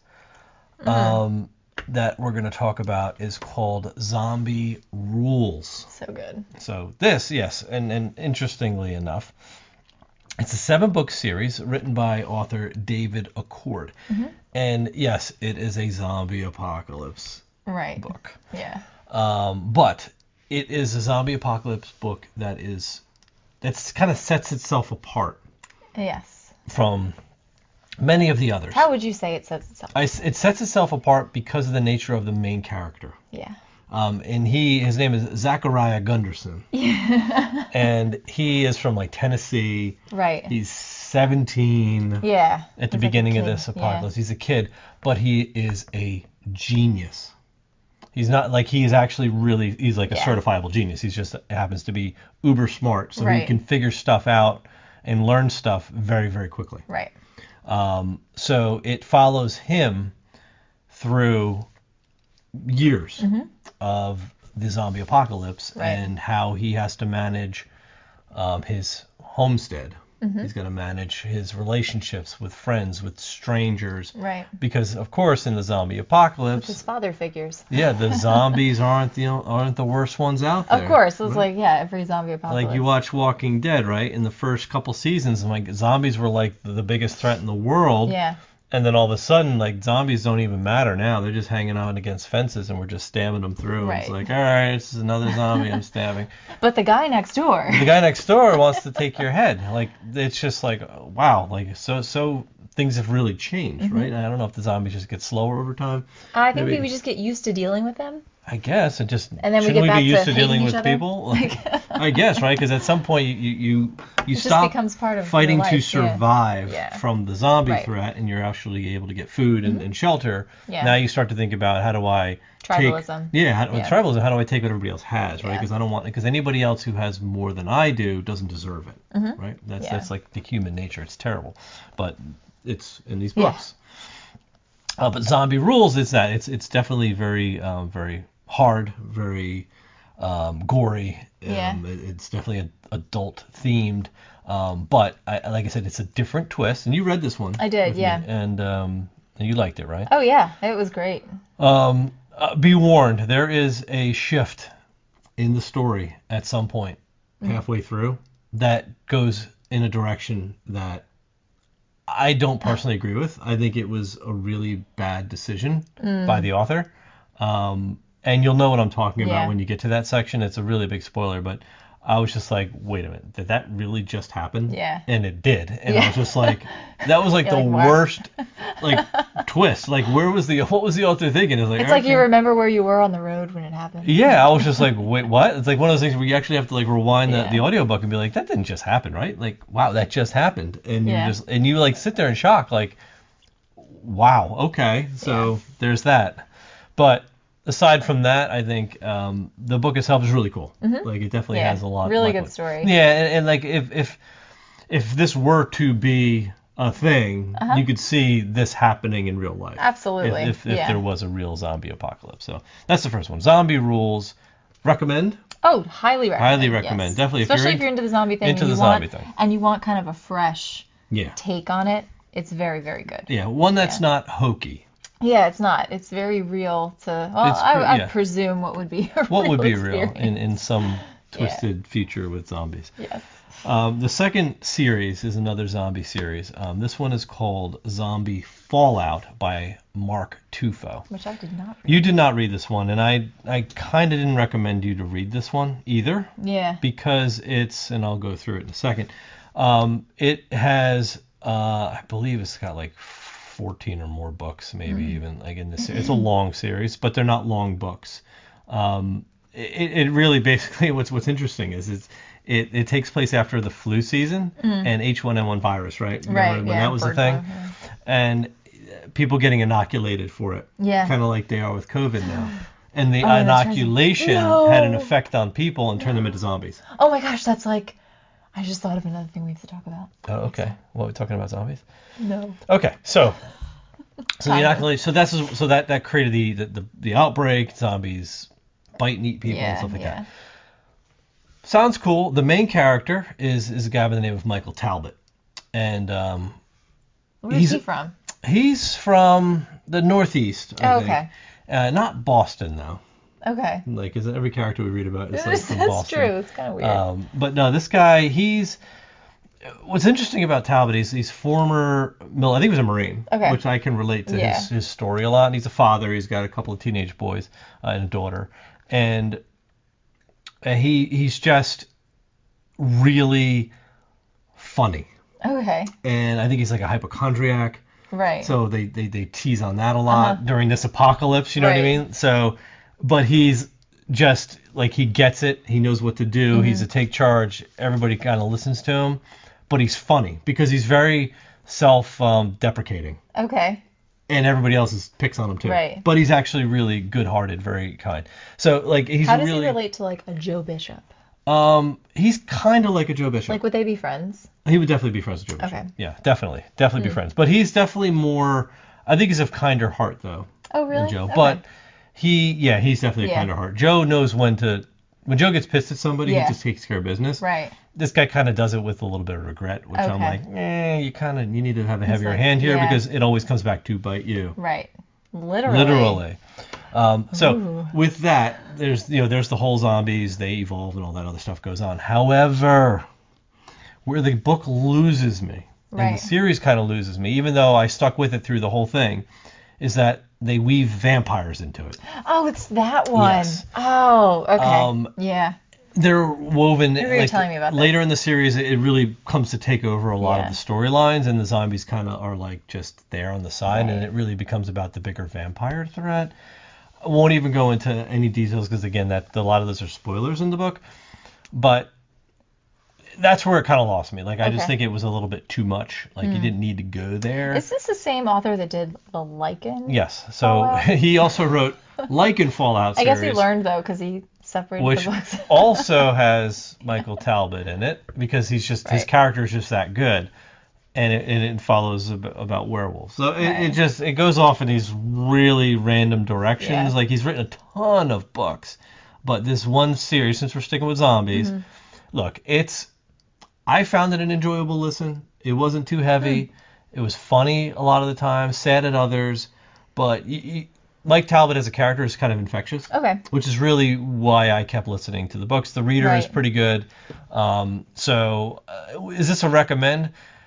um, that we're going to talk about is called Zombie Rules. So good. So this, yes, and, and interestingly enough, it's a seven-book series written by author David Accord. Mm-hmm. And yes, it is a zombie apocalypse Right. book. Yeah. Um, but it is a zombie apocalypse book that is that's kind of sets itself apart Yes. from many of the others. How would you say it sets itself? I, it sets itself apart because of the nature of the main character. Yeah. Um, and he, his name is Zachariah Gunderson. Yeah. And he is from like Tennessee. Right. He's seventeen Yeah. at the He's like a beginning of kid. this apocalypse. He's a kid, but he is a genius. He's not like he's actually really he's like a Yeah. certifiable genius. He's just happens to be uber smart, so he Right. can figure stuff out and learn stuff very very quickly. Yeah. Right. Um, so it follows him through years Mm-hmm. of the zombie apocalypse Right. and how he has to manage um, his homestead. Mm-hmm. He's going to manage his relationships with friends, with strangers. Right. Because of course, in the zombie apocalypse, His father figures. yeah, the zombies aren't the aren't the worst ones out there. Of course. It's right? like, yeah, every zombie apocalypse. Like you watch Walking Dead, right? In the first couple seasons, like zombies were like the biggest threat in the world. Yeah. And then all of a sudden, like zombies don't even matter now. They're just hanging out against fences, and we're just stabbing them through. Right. It's like, all right, this is another zombie I'm stabbing. But the guy next door. The guy next door wants to take your head. Like it's just like, wow, like so so things have really changed, Mm-hmm. right? I don't know if the zombies just get slower over time. I think Maybe- we just get used to dealing with them. I guess it just And then we shouldn't get we back be used to to dealing hating with each other? people? I guess, right? Because at some point you you you, you It just stop becomes part of your fighting to life, yeah. survive Yeah. from the zombie Right. threat, and you're actually able to get food and, and shelter. Yeah. Now you start to think about how do I Tribalism. take yeah, how, with Yeah. tribalism, how do I take what everybody else has, right? Yeah. Because I don't want because anybody else who has more than I do doesn't deserve it, right? That's Yeah. that's like the human nature. It's terrible, but it's in these Yeah. books. Uh, but Zombie Rules is that it's it's definitely very um, very hard, very um, gory. Um, Yeah. it- it's definitely a, adult themed. Um, but I, like I said, it's a different twist. And you read this one. I did, with me, yeah. and um, and you liked it, right? Oh yeah, it was great. Um, uh, be warned, there is a shift in the story at some point halfway through that goes in a direction that I don't personally agree with. I think it was a really bad decision by the author. Um, and you'll know what I'm talking Yeah. about when you get to that section. It's a really big spoiler, but I was just like, wait a minute, did that really just happen? Yeah. And it did. And I Yeah. was just like, that was like You're the like, wow. worst like twist. Like, where was the, what was the author thinking? It's like, It's like you okay. remember where you were on the road when it happened. Yeah, I was just like, wait, what? It's like one of those things where you actually have to like rewind the, Yeah. the audiobook and be like, that didn't just happen, right? Like, wow, that just happened. And you Yeah. just and you like sit there in shock, like, wow, okay. So Yeah. there's that. But aside from that, I think um, the book itself is really cool. Like it definitely Yeah, has a lot. really like, good what- story. Yeah, and, and like if if if this were to be a thing, you could see this happening in real life. Uh-huh. Absolutely, If if, if yeah. there was a real zombie apocalypse. So that's the first one. Zombie Rules. Recommend. Oh, highly recommend. Highly recommend. yes. Definitely if Especially you're if you're into the zombie thing into and the you want zombie thing. and you want kind of a fresh Yeah. take on it. It's very, very good. Yeah. One that's Yeah. not hokey. Yeah, it's not. It's very real to. Well, It's I, pre- I yeah. presume what would be a What real would be experience. real in, in some twisted future with zombies. Yes. Um, the second series is another zombie series. Um, this one is called Zombie Fallout by Mark Tufo. Which I did not read. You did not read this one, and I I kind of didn't recommend you to read this one either. Yeah. Because it's, and I'll go through it in a second. Um, it has, uh, I believe it's got like fourteen or more books, maybe Mm. even like in this. It's a long series, but they're not long books. Um, it, it really basically what's what's interesting is it's it, it takes place after the flu season and H one N one virus, right? Remember Right, when yeah, that was the bird thing, flu, yeah. and people getting inoculated for it, Yeah. kind of like they are with COVID now. And the Oh, that's crazy. inoculation No. had an effect on people and turned them into zombies. Oh my gosh, that's like. I just thought of another thing we have to talk about. Oh, okay. What are we talking about, zombies? No. Okay, so so the Kind of. inoculation, so that's so that that created the the, the, the outbreak, zombies bite and eat people Yeah, and stuff like yeah. that. Sounds cool. The main character is is a guy by the name of Michael Talbot, and um, Where's he's he from? he's from the Northeast. I Oh, think. okay. Uh, not Boston though. Okay. Like, is every character we read about is like That's from Boston. true. It's kind of weird. Um, but no, this guy, he's. What's interesting about Talbot is he's former, mil- I think he was a Marine, Okay. which I can relate to Yeah. his, his story a lot. And he's a father. He's got a couple of teenage boys uh, and a daughter, and uh, he he's just really funny. Okay. And I think he's like a hypochondriac. Right. So they, they, they tease on that a lot Uh-huh. during this apocalypse, you know what I Right. mean? So, but he's just like, he gets it. He knows what to do. Mm-hmm. He's a take charge. Everybody kind of listens to him, but he's funny because he's very self um, deprecating, Okay. and everybody else is, picks on him too. Right. But he's actually really good hearted, very kind. So like, he's How does really, he relate to like a Joe Bishop? um, he's kind of like a Joe Bishop. Like, would they be friends? He would definitely be friends with Joe Bishop. Okay. Yeah, definitely. Definitely Hmm. be friends. But he's definitely more, I think he's of kinder heart, though, Oh, really? than Joe. Okay. But he, yeah, he's definitely a Yeah. kinder heart. Joe knows when to, when Joe gets pissed at somebody, Yeah. he just takes care of business. Right. This guy kind of does it with a little bit of regret, which I'm Okay. like, eh, you kind of, you need to have a heavier like, hand here yeah. because it always comes back to bite you. Right. Literally. Literally. Um, so Ooh. with that, there's you know there's the whole zombies, they evolve and all that other stuff goes on. However, where the book loses me, and Right. the series kind of loses me, even though I stuck with it through the whole thing, is that they weave vampires into it. Oh, it's that one. Yes. Oh, okay. Um, yeah. They're woven Remember you like, telling me about that. later in the series. It really comes to take over a lot Yeah. of the storylines, and the zombies kind of are like just there on the side, Right. and it really becomes about the bigger vampire threat. I won't even go into any details because again, that a lot of those are spoilers in the book. But that's where it kind of lost me. Like I just Okay. think it was a little bit too much. Like you didn't need to go there. Is this the same author that did the Lichen? Yes. So Fallout? he also wrote Lichen Fallout I series. guess he learned though because he separated which the books. also has Michael Talbot in it because he's just his Right. character is just that good, and it, and it follows ab- about werewolves. So it, it Right. just it goes off in these really random directions. Yeah. Like he's written a ton of books, but this one series, since we're sticking with zombies, Mm-hmm. look, it's I found it an enjoyable listen. It wasn't too heavy. Hmm. It was funny a lot of the time, sad at others, but y y Mike Talbot as a character is kind of infectious. Okay. Which is really why I kept listening to the books. The reader is Right. pretty good. Um, so, uh, is this a recommend?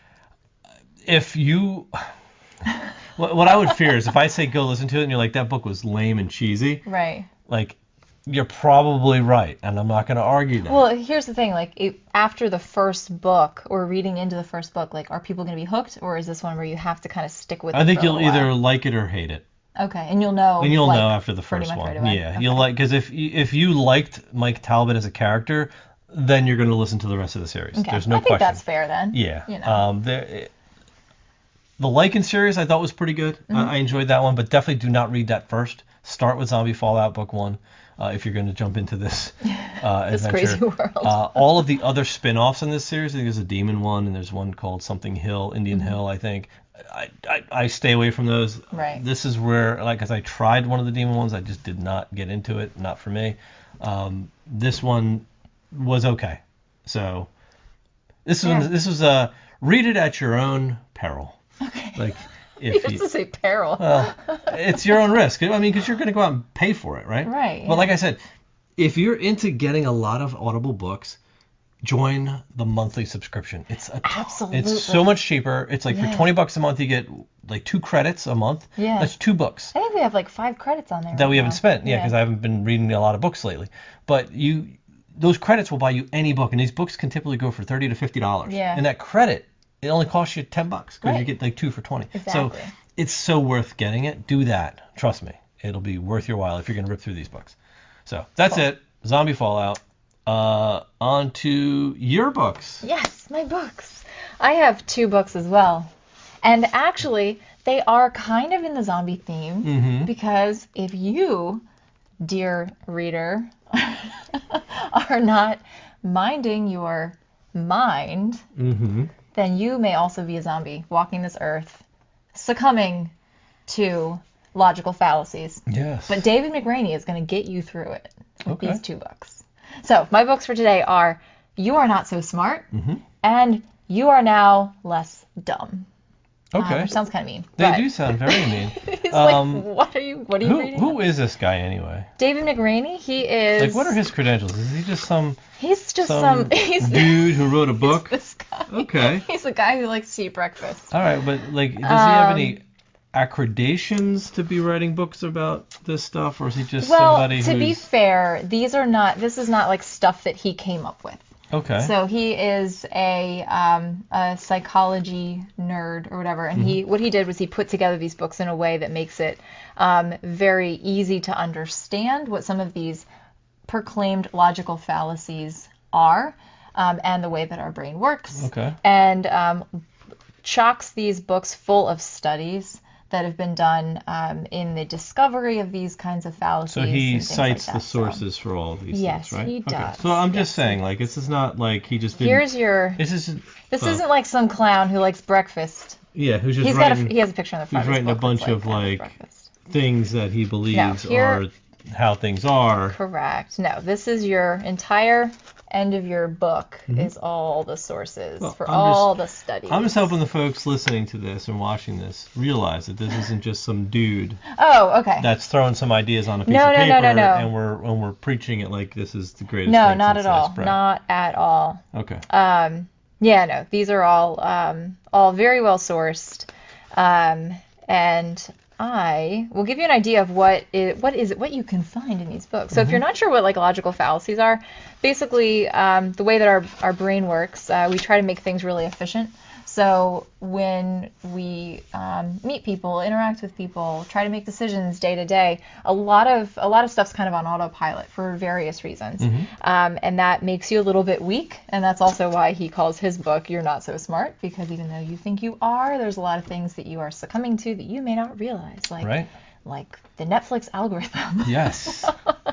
If you, what, what I would fear is if I say go listen to it and you're like that book was lame and cheesy, Right. like you're probably right, and I'm not going to argue that. Well, here's the thing. Like, if, after the first book or reading into the first book, like, are people going to be hooked, or is this one where you have to kind of stick with it I think for a you'll little either while? like it or hate it. Okay, and you'll know. And you'll like, know after the pretty first much one. right away. Yeah, Okay. you'll like because if y- if you liked Mike Talbot as a character, then you're going to listen to the rest of the series. Okay. There's no I think question. that's fair then. Yeah. You know. Um, there, the Lycan series I thought was pretty good. Mm-hmm. I, I enjoyed that one, but definitely do not read that first. Start with Zombie Fallout book one uh, if you're going to jump into this uh, This adventure. crazy world. uh, all of the other spin-offs in this series, I think there's a Demon one and there's one called something Hill, Indian Mm-hmm. Hill, I think. I, I, I stay away from those. Right. This is where, like, as I tried one of the Demon ones, I just did not get into it. Not for me. Um, this one was okay. So this is Yeah. one, this was a read it at your own peril. Okay. Like You if have you, to say peril. well, it's your own risk. I mean, because you're going to go out and pay for it, right? Right, But like yeah. I said, if you're into getting a lot of Audible books, join the monthly subscription. It's a ton- Absolutely. It's so much cheaper. It's like Yeah. for twenty bucks a month, you get like two credits a month. Yeah. That's two books I think we have like five credits on there. that right we haven't now. spent. Yeah, because I haven't been reading a lot of books lately. But you, those credits will buy you any book, and these books can typically go for thirty to fifty dollars. Yeah. And that credit, it only costs you ten bucks because you Right. get like two for twenty. Exactly. So it's so worth getting it. Do that. Trust me, it'll be worth your while if you're gonna rip through these books. So that's Cool. it. Zombie Fallout. Uh, on to your books. Yes, my books. I have two books as well. And actually, they are kind of in the zombie theme Mm-hmm. because if you, dear reader, are not minding your mind, Mm-hmm. then you may also be a zombie walking this earth, succumbing to logical fallacies. Yes. But David McRaney is going to get you through it with Okay. these two books. So, my books for today are You Are Not So Smart Mm-hmm. and You Are Now Less Dumb. Uh, Okay. which sounds kind of mean. They but do sound very mean. It's Um, like, what are you, what are you Who reading? who is this guy anyway? David McRaney, he is... Like, what are his credentials? Is he just some He's just some some... He's dude who wrote a he's book? this guy. Okay. He's the guy who likes to eat breakfast. All right, but like, does he have Um, any accreditations to be writing books about this stuff, or is he just Well, somebody to be who's fair, these are not... This is not like stuff that he came up with. okay? So he is a um, a psychology nerd or whatever, and he what he did was he put together these books in a way that makes it um, very easy to understand what some of these proclaimed logical fallacies are, um, and the way that our brain works. Okay. And um, chocks these books full of studies that have been done um, in the discovery of these kinds of fallacies. So he and things cites like the that. So sources for all of these Yes, things, right? he Okay. does. So I'm just Yes, saying, he like, this is not like he just didn't. Here's your. This isn't. This well, isn't like some clown who likes breakfast. Yeah, who's just He's writing got a, he has a picture on the front he's of his writing a book bunch that's of, I love like, breakfast. things that he believes here- are how things are. Correct. No, this is your entire end of your book is all the sources Mm-hmm. Well, for I'm all just- the studies. I'm just hoping the folks listening to this and watching this realize that this isn't just some dude Oh, okay. that's throwing some ideas on a piece No, of no, paper no, no, no. and we're and we're preaching it like this is the greatest No, thing not since at all. sliced bread. Not at all. Okay. Um, yeah, no, these are all um, all very well sourced, um, and I will give you an idea of what it, what is it, what you can find in these books. So if you're not sure what like logical fallacies are, basically, um, the way that our, our brain works, uh, we try to make things really efficient. So when we um, meet people, interact with people, try to make decisions day to day, a lot of a lot of stuff's kind of on autopilot for various reasons, Mm-hmm. um, and that makes you a little bit weak. And that's also why he calls his book "You're Not So Smart," because even though you think you are, there's a lot of things that you are succumbing to that you may not realize, like Right. like the Netflix algorithm. Yes.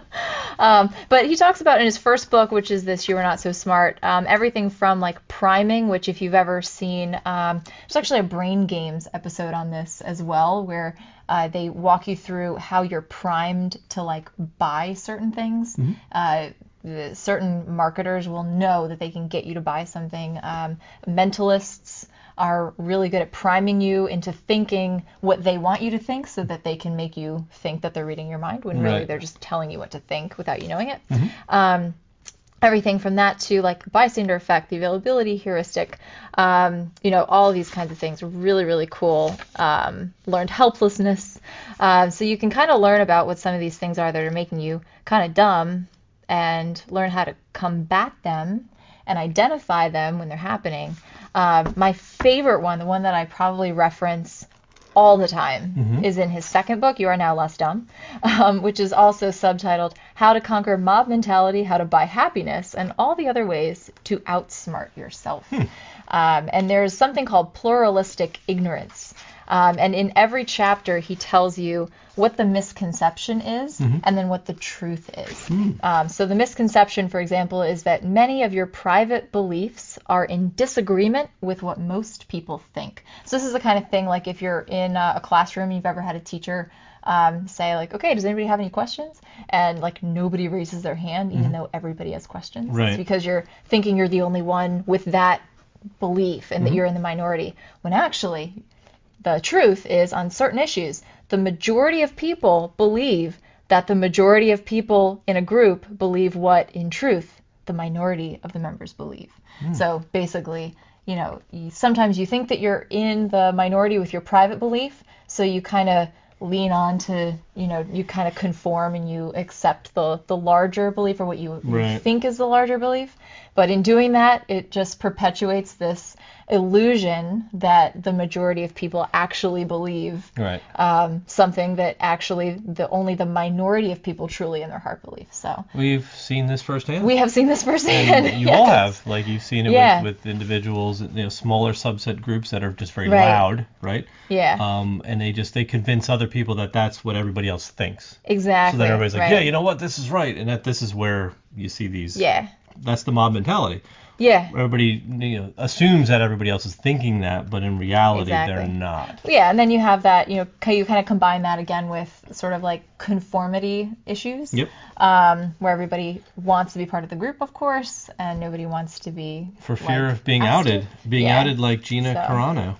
Um, but he talks about in his first book, which is this You Are Not So Smart, um, everything from like priming, which if you've ever seen, um, there's actually a Brain Games episode on this as well, where uh, they walk you through how you're primed to like buy certain things. Mm-hmm. Uh, the, certain marketers will know that they can get you to buy something. Um, mentalists are really good at priming you into thinking what they want you to think so that they can make you think that they're reading your mind when really Right. they're just telling you what to think without you knowing it. Mm-hmm. Um, everything from that to like bystander effect, the availability heuristic, um, you know, all of these kinds of things are really, really cool. Um, learned helplessness. Uh, so you can kind of learn about what some of these things are that are making you kind of dumb and learn how to combat them and identify them when they're happening. Um, my favorite one, the one that I probably reference all the time, Mm-hmm. is in his second book, You Are Now Less Dumb, um, which is also subtitled How to Conquer Mob Mentality, How to Buy Happiness, and All the Other Ways to Outsmart Yourself. Hmm. Um, and there's something called pluralistic ignorance. Um, and in every chapter, he tells you what the misconception is Mm-hmm. and then what the truth is. Mm. Um, so the misconception, for example, is that many of your private beliefs are in disagreement with what most people think. So this is the kind of thing like if you're in a classroom, you've ever had a teacher um, say like, okay, does anybody have any questions? And like nobody raises their hand, even Mm-hmm. though everybody has questions. Right. It's because you're thinking you're the only one with that belief and Mm-hmm. that you're in the minority, when actually the truth is, on certain issues, the majority of people believe that the majority of people in a group believe what, in truth, the minority of the members believe. Mm. So basically, you know, you, sometimes you think that you're in the minority with your private belief, so you kind of lean on to, you know, you kind of conform and you accept the, the larger belief or what you, you Right. think is the larger belief. But in doing that, it just perpetuates this illusion that the majority of people actually believe Right. um, something that actually the only the minority of people truly in their heart believe. So We've seen this firsthand. we have seen this firsthand. And you Yes. all have, like you've seen it Yeah. with, with individuals, you know, smaller subset groups that are just very Right. loud, right? Yeah. Um, and they just they convince other people that that's what everybody else thinks. Exactly. So then everybody's like, right. yeah, you know what, this is right, and that this is where you see these. Yeah. That's the mob mentality. Yeah. Everybody, you know, assumes that everybody else is thinking that, but in reality, Exactly. they're not. Yeah, and then you have that, you know, ca- you kind of combine that again with sort of like conformity issues. Yep. Um, where everybody wants to be part of the group, of course, and nobody wants to be For fear like, of being ousted. outed, being Yeah. outed like Gina So. Carano,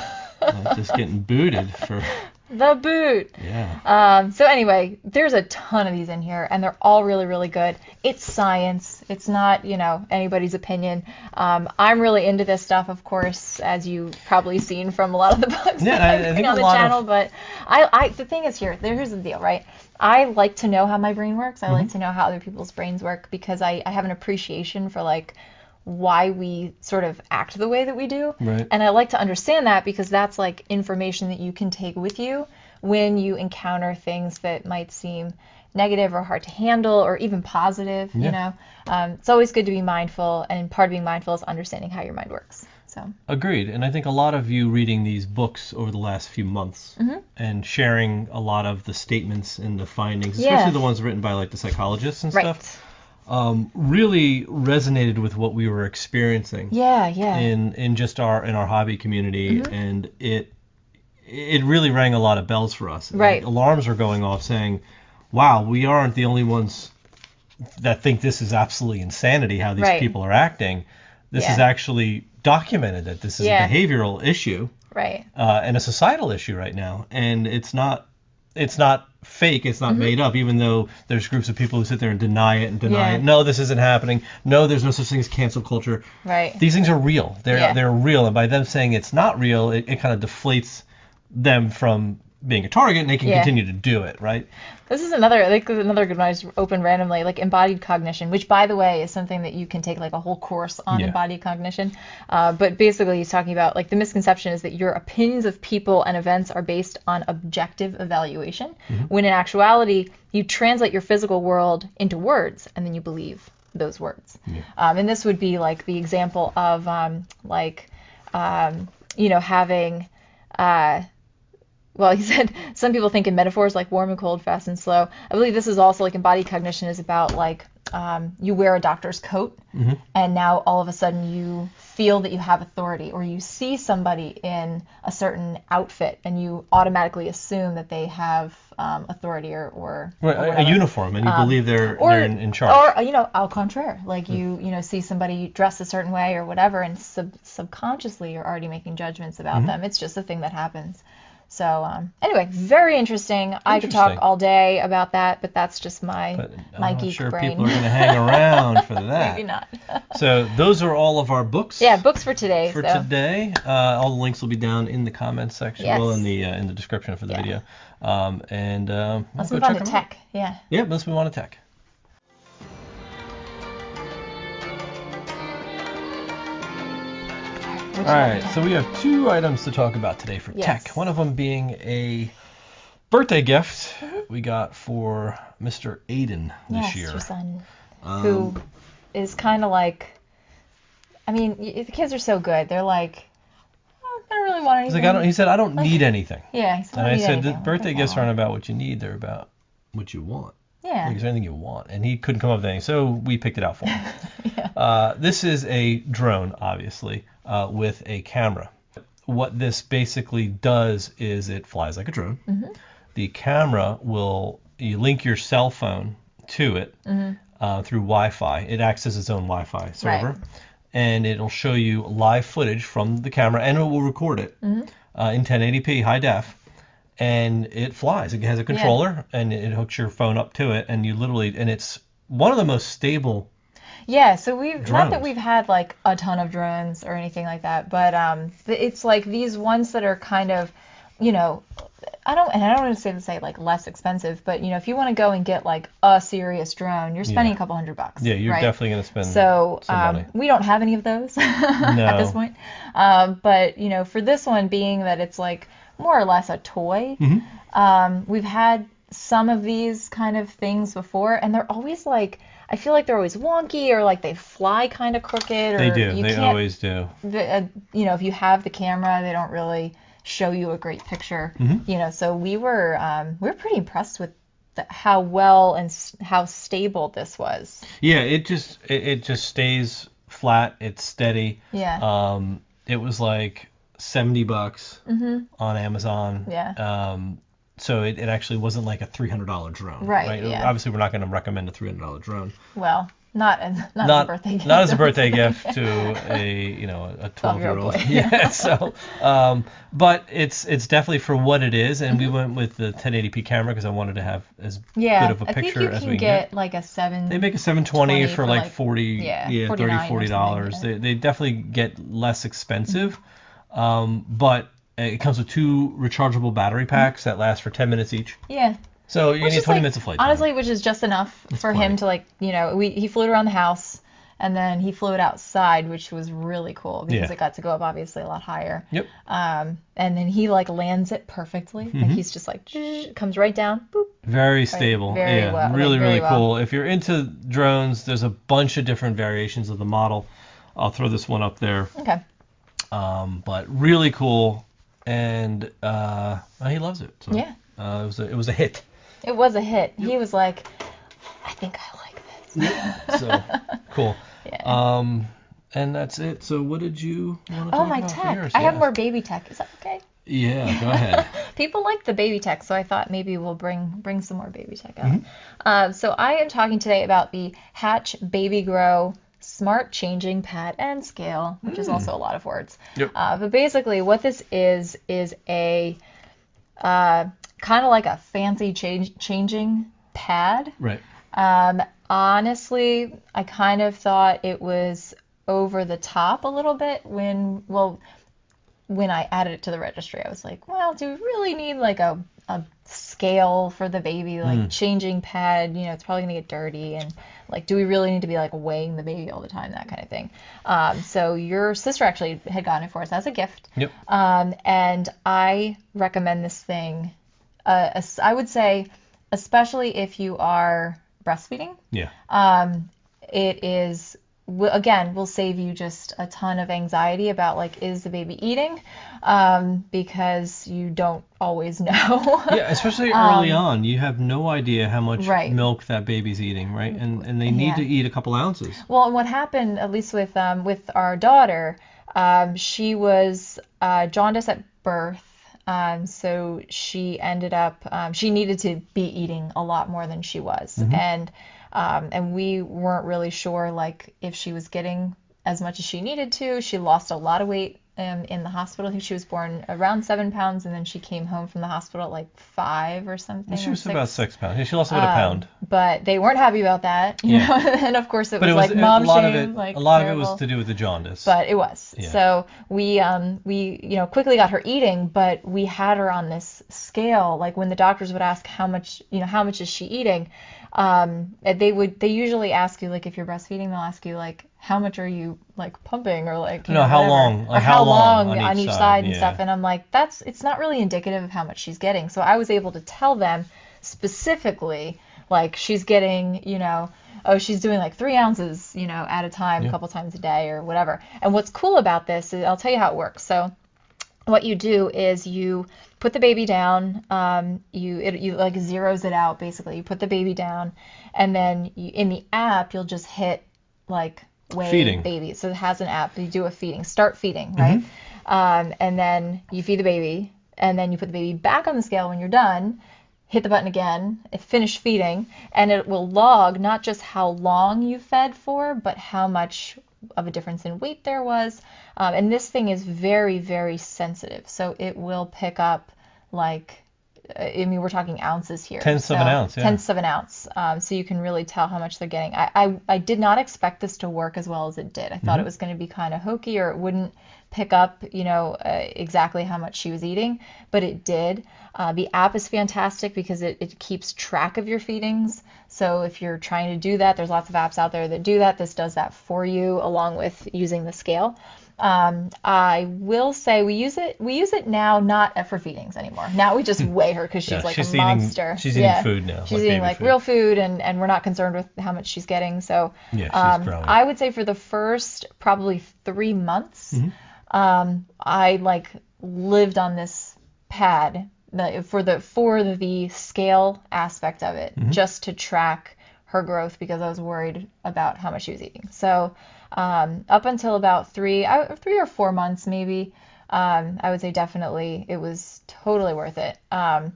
like just getting booted for. The boot. Yeah. Um, so anyway, there's a ton of these in here, and they're all really, really good. It's science. It's not, you know, anybody's opinion. Um, I'm really into this stuff, of course, as you've probably seen from a lot of the books Yeah, that I- I I bring think on a the lot of- channel. But I, I, the thing is here, here's the deal, right? I like to know how my brain works. I like Mhm. to know how other people's brains work because I, I have an appreciation for like why we sort of act the way that we do. Right. And I like to understand that because that's like information that you can take with you when you encounter things that might seem negative or hard to handle or even positive, Yeah. you know. Um, it's always good to be mindful, and part of being mindful is understanding how your mind works. So Agreed. And I think a lot of you reading these books over the last few months Mhm. and sharing a lot of the statements and the findings, Yeah. especially the ones written by like the psychologists and right. stuff, um, really resonated with what we were experiencing Yeah, yeah. in in just our in our hobby community, Mhm. and it it really rang a lot of bells for us. Right. Like, alarms were going off saying, "Wow, we aren't the only ones that think this is absolutely insanity how these Right. people are acting. This Yeah. is actually documented that this is Yeah. a behavioral issue Right. uh, and a societal issue right now, and it's not it's not fake, it's not Mhm. made up, even though there's groups of people who sit there and deny it and deny Yeah. it. No, this isn't happening. No, there's no such thing as cancel culture. Right. These things are real. They're Yeah. they're real, and by them saying it's not real, it, it kind of deflates them from being a target, and they can Yeah. continue to do it, right? This is another like another good one I just opened randomly, like embodied cognition, which by the way is something that you can take like a whole course on Yeah. embodied cognition. Uh, but basically he's talking about like the misconception is that your opinions of people and events are based on objective evaluation, when in actuality you translate your physical world into words and then you believe those words. Yeah. Um, and this would be like the example of um, like um, you know having uh, well, he said some people think in metaphors like warm and cold, fast and slow. I believe this is also like embodied cognition is about like um, you wear a doctor's coat and now all of a sudden you feel that you have authority, or you see somebody in a certain outfit and you automatically assume that they have um, authority or, or, Right, or a, a whatever. uniform, and you believe they're Or, they're in, in charge. or you know, au contraire, like you you know see somebody dressed a certain way or whatever, and sub- subconsciously you're already making judgments about them. It's just a thing that happens. So um, anyway, very interesting. I could talk Interesting. all day about that, but that's just my But my I'm not geek sure brain. people are going to hang around for that. Maybe not. So those are all of our books. Yeah, books for today. For so. today. Uh, all the links will be down in the comments section, Yes. well, in the uh, in the description for the Yeah. video. Um, and um, Let's go move on check to them out. tech. Yeah. Yeah, let's move on to tech. All right, so we have two items to talk about today for Yes. tech. One of them being a birthday gift we got for Mister Aiden this Yes, year. your son, Um, who is kind of like, I mean, y- the kids are so good. They're like, oh, I don't really want he's anything. like, I don't, he said, I don't need anything. Yeah, he said, And I I don't need said, anything. the I'm like, birthday "Okay, gifts well." aren't about what you need, they're about what you want. Yeah. Like, is there anything you want? And he couldn't come up with anything, so we picked it out for him. Yeah. Uh, this is a drone, obviously, uh, with a camera. What this basically does is it flies like a drone. Mm-hmm. The camera will, you link your cell phone to it Mm-hmm. uh, through Wi-Fi. It acts as its own Wi-Fi server. Right. And it'll show you live footage from the camera, and it will record it Mm-hmm. uh, in ten eighty p high def. And it flies. It has a controller, and it hooks your phone up to it, and you literally, and it's one of the most stable. Yeah, so we've not that Drones. we've had like a ton of drones or anything like that, but um, th- it's like these ones that are kind of, you know, I don't and I don't want to say to say like less expensive, but you know, if you want to go and get like a serious drone, you're spending Yeah. a couple hundred bucks. Yeah, you're right? definitely going to spend So some um, money. we don't have any of those at this No. point. Um, but you know, for this one, being that it's like more or less a toy, Mhm. um, we've had some of these kind of things before, and they're always like, I feel like they're always wonky or like they fly kind of crooked. Or They do. You They can't, always do. the, uh, you know, if you have the camera, they don't really show you a great picture. Mhm. You know, so we were um, we were pretty impressed with the, how well and s- how stable this was. Yeah, it just it, it just stays flat. It's steady. Yeah. Um, it was like seventy bucks Mm-hmm. on Amazon. Yeah. Um, so it, it actually wasn't like a three hundred dollar drone. Right, yeah. Obviously, we're not going to recommend a three hundred dollar drone. Well, not as not, as a Not birthday gift. not as a birthday I would gift say. to a you know a twelve year twelve-year-old old. boy. Yeah. So, um, but it's it's definitely for what it is, and Mm-hmm. we went with the ten eighty p camera because I wanted to have as Yeah, good of a I think picture you as can we get can get. like a seven. They make a seven twenty twenty for, for like, like- forty, yeah, yeah, forty-nine thirty, or forty dollars. something, They they definitely get less expensive, um, but it comes with two rechargeable battery packs that last for ten minutes each. Yeah. So you Which need is, twenty like, minutes of flight time. honestly, which is just enough for plenty. him to like, you know, we he flew it around the house and then he flew it outside, which was really cool because Yeah. it got to go up obviously a lot higher. Yep. Um, and then he like lands it perfectly. Mm-hmm. Like he's just like comes right down. Boop. Very stable. very yeah, well- like, really, very really well. cool. If you're into drones, there's a bunch of different variations of the model. I'll throw this one up there. Okay. Um, but really cool, and uh, he loves it. So, Yeah. Uh, it was a, it was a hit. It was a hit. He was like, I think I like this. So cool. Yeah. Um, and that's it. So what did you want to Oh, talk my about for tech. yours? I have Yes. more baby tech. Is that okay? Yeah, go ahead. People like the baby tech, so I thought maybe we'll bring bring some more baby tech out. Mhm. Uh, so I am talking today about the Hatch Baby Grow Smart Changing Pad and Scale, which is also a lot of words. Yep. Uh, but basically, what this is is a uh, kind of like a fancy change changing pad. Right. Um, honestly, I kind of thought it was over the top a little bit when, well, when I added it to the registry, I was like, well, do we really need like a, a scale for the baby, like Mm. changing pad, you know, it's probably gonna get dirty, and like, do we really need to be like weighing the baby all the time, that kind of thing. Um, so your sister actually had gotten it for us as a gift. Yep. Um, and I recommend this thing, uh, as- I would say, especially if you are breastfeeding. Yeah. Um, it is, w- again, will save you just a ton of anxiety about like, is the baby eating? Um, because you don't always know. Yeah, especially early Um, on, you have no idea how much Right. milk that baby's eating, right? And and they need Yeah. to eat a couple ounces. Well, and what happened, at least with um, with our daughter, um, she was uh, jaundice at birth. Um, so she ended up, um, she needed to be eating a lot more than she was. Mm-hmm. And um, and we weren't really sure like if she was getting as much as she needed to. She lost a lot of weight um, in the hospital. I think she was born around seven pounds, and then she came home from the hospital at like five or something. She or was six. about six pounds. Yeah, she lost about a Um, pound. but they weren't happy about that, you Yeah. know. And of course, it But was, it was like a mom lot shame, of it. like a lot terrible. of it was to do with the jaundice. But it was. Yeah. So we um we you know quickly got her eating, but we had her on this scale. Like when the doctors would ask how much you know how much is she eating, um they would they usually ask you, like if you're breastfeeding, they'll ask you like how much are you like pumping, or like you No, know how whatever. long, or like how, how long long on each each side, side and yeah. stuff. And I'm like, that's it's not really indicative of how much she's getting. So I was able to tell them specifically, like she's getting, you know, oh, she's doing like three ounces, you know, at a time, Yeah. a couple times a day or whatever. And what's cool about this is, I'll tell you how it works. So what you do is you put the baby down, um, you it you like zeros it out basically. You put the baby down, and then you, in the app you'll just hit like weigh Feeding. baby. So it has an app. You do a feeding, start feeding, right? Um, and then you feed the baby, and then you put the baby back on the scale when you're done. Hit the button again, finish feeding, and it will log not just how long you fed for, but how much of a difference in weight there was. Um, and this thing is very, very sensitive. So it will pick up like, I mean, we're talking ounces here. Tenths of So, an ounce, yeah. Tenths of an ounce. Um, so you can really tell how much they're getting. I, I, I did not expect this to work as well as it did. I thought Mm-hmm. it was going to be kind of hokey, or it wouldn't pick up, you know, uh, exactly how much she was eating, but it did. Uh, the app is fantastic because it, it keeps track of your feedings. So if you're trying to do that, there's lots of apps out there that do that. This does that for you, along with using the scale. Um, I will say we use it we use it now not for feedings anymore. Now we just weigh her because she's Yeah, like she's a eating- monster. she's eating Yeah. food now, She's like eating baby like food. real food, and, and we're not concerned with how much she's getting. So Yeah, she's um, growing. I would say for the first probably three months, Mm-hmm. um, I like lived on this pad the, for the for the scale aspect of it, Mm-hmm. just to track her growth, because I was worried about how much she was eating. So um, up until about three, I, three or four months maybe, um, I would say definitely it was totally worth it. Um,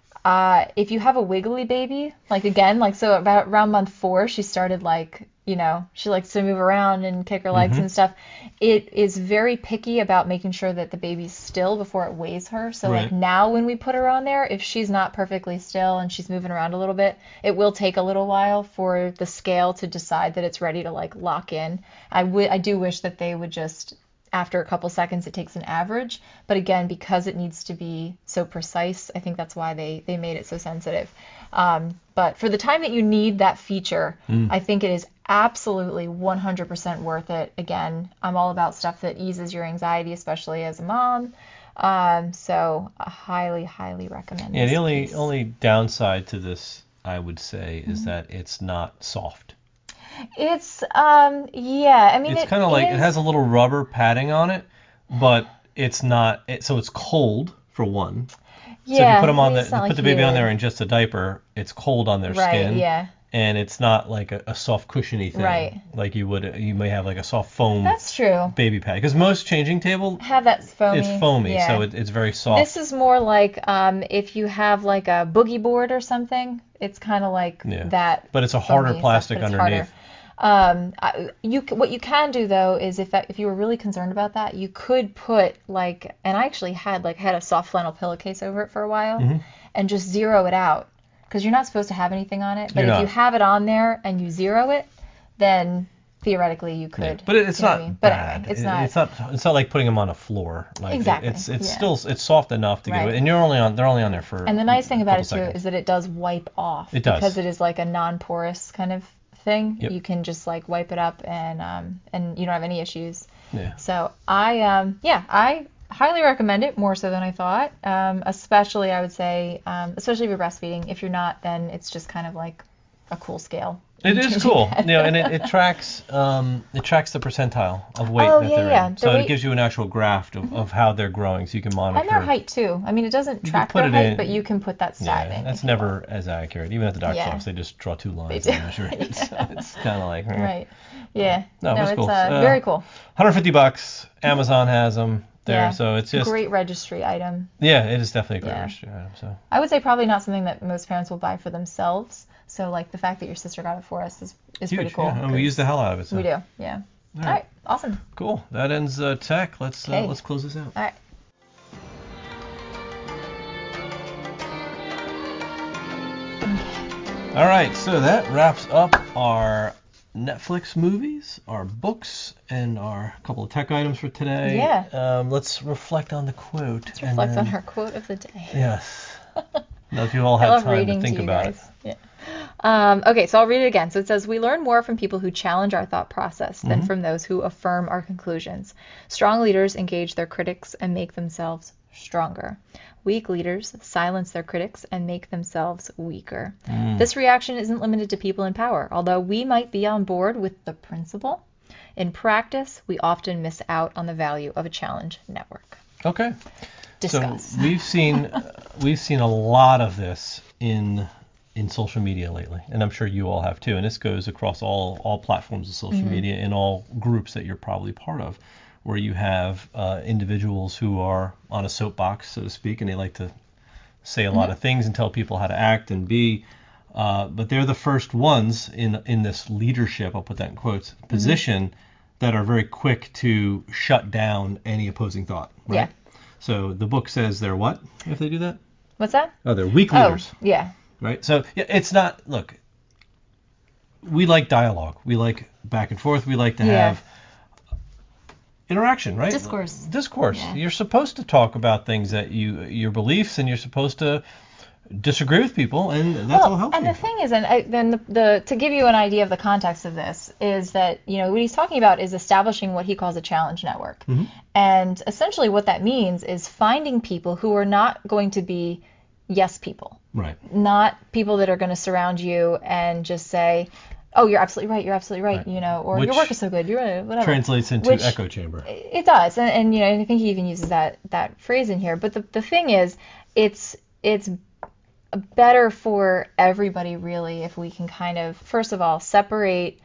uh, if you have a wiggly baby, like again, like so about around month four, she started like, you know, she likes to move around and kick her legs Mhm. and stuff. It is very picky about making sure that the baby's still before it weighs her. So like Right. now when we put her on there, if she's not perfectly still and she's moving around a little bit, it will take a little while for the scale to decide that it's ready to like lock in. I would I do wish that they would just, after a couple seconds, it takes an average. But again, because it needs to be so precise, I think that's why they, they made it so sensitive. Um, but for the time that you need that feature, Mm. I think it is absolutely one hundred percent worth it. Again, I'm all about stuff that eases your anxiety, especially as a mom. Um, so I highly, highly recommend Yeah, this the only piece. only downside to this, I would say, is Mhm. that it's not soft. It's, um, yeah, I mean, It's it kind of like it is- has a little rubber padding on it, but it's not. It, so it's cold for one. yeah, So if you put them I on mean, the it's not put like the baby on humid. there in just a diaper, it's cold on their Right, skin, yeah. and it's not like a, a soft cushiony thing, Right. like you would. You may have like a soft foam That's true. baby pad, because most changing table Have that foamy. it's foamy, yeah. so it, it's very soft. This is more like um, if you have like a boogie board or something. It's kind of like Yeah. that. But it's a harder foamy plastic stuff, but it's underneath. harder. Um, I- you c- what you can do though is if that, if you were really concerned about that, you could put like, and I actually had like had a soft flannel pillowcase over it for a while, Mhm. and just zero it out, because you're not supposed to have anything on it. But You're if you not. have it on there and you zero it, then theoretically you Yeah. could. But it- it's you know not what I mean? But bad. anyway, it's It- not. It's not. It's not like putting them on a floor. Like it- Exactly, it's it's yeah. still it's soft enough to get Right. away. And you're only on. They're only on there for. And the nice thing a about it couple too seconds. is that it does wipe off. It does. Because it is like a non-porous kind of thing. Yep. You can just like wipe it up and um and you don't have any issues. Yeah. So I um yeah I highly recommend it, more so than I thought. Um, especially I would say um, especially if you're breastfeeding. If you're not, then it's just kind of like a cool scale. It is cool, you know, and it, it tracks um, it tracks the percentile of weight Oh, that yeah, they're yeah. in. The So weight- it gives you an actual graph of, of how they're growing, so you can monitor. And their height too. I mean, it doesn't You can track put their it height, in- but you can put that stat Yeah, in. that's if you never want. as accurate. Even at the doctor's Yeah. office, they just draw two lines They and do. measure it. So it's kind of like eh. Right. Yeah. No, No, it's it's cool. uh, Uh, very cool. one hundred fifty bucks. Amazon has them there, Yeah. so it's just Great registry item. yeah, it is definitely a great Yeah. registry item. So I would say probably not something that most parents will buy for themselves. So like the fact that your sister got it for us is, is huge, pretty cool. yeah, and we 'cause use the hell out of it. So. We do. Yeah. All right. right. Awesome. Cool. That ends uh, tech. Let's uh, Okay. let's close this out. All right. All right, so that wraps up our Netflix movies, our books, and our couple of tech items for today. Yeah. Um, let's reflect on the quote. Let's reflect and on then- our quote of the day. Yes. Now, if you all I had love time to reading think to you about guys. it. Yeah. Um, okay, so I'll read it again. So it says, we learn more from people who challenge our thought process than Mm-hmm. from those who affirm our conclusions. Strong leaders engage their critics and make themselves stronger. Weak leaders silence their critics and make themselves weaker. Mm. This reaction isn't limited to people in power. Although we might be on board with the principle, in practice, we often miss out on the value of a challenge network. Okay. Discuss. So we've seen uh, we've seen a lot of this in in social media lately, and I'm sure you all have too. And this goes across all all platforms of social Mm-hmm. media in all groups that you're probably part of, where you have uh, individuals who are on a soapbox, so to speak, and they like to say a lot Mm-hmm. of things and tell people how to act and be. Uh, but they're the first ones in in this leadership, I'll put that in quotes, Mm-hmm. position that are very quick to shut down any opposing thought. Right? Yeah. So the book says they're what if they do that? What's that? Oh, they're weak leaders, Oh, yeah. right? So yeah, it's not. Look, we like dialogue. We like back and forth. We like to Yeah. have interaction, right? Discourse. Discourse. Yeah. You're supposed to talk about things that you your beliefs, and you're supposed to disagree with people, and that's Well, all healthy. and the thing is, and I, then the, the to give you an idea of the context of this is that you know what he's talking about is establishing what he calls a challenge network, Mm-hmm. and essentially what that means is finding people who are not going to be yes people, Right. not people that are going to surround you and just say, oh, you're absolutely right, you're absolutely right, Right. you know, or Which your work is so good, you're right, whatever. Translates into Which- echo chamber. It does, and, and you know, I think he even uses that that phrase in here. But the the thing is, it's it's better for everybody really if we can kind of first of all separate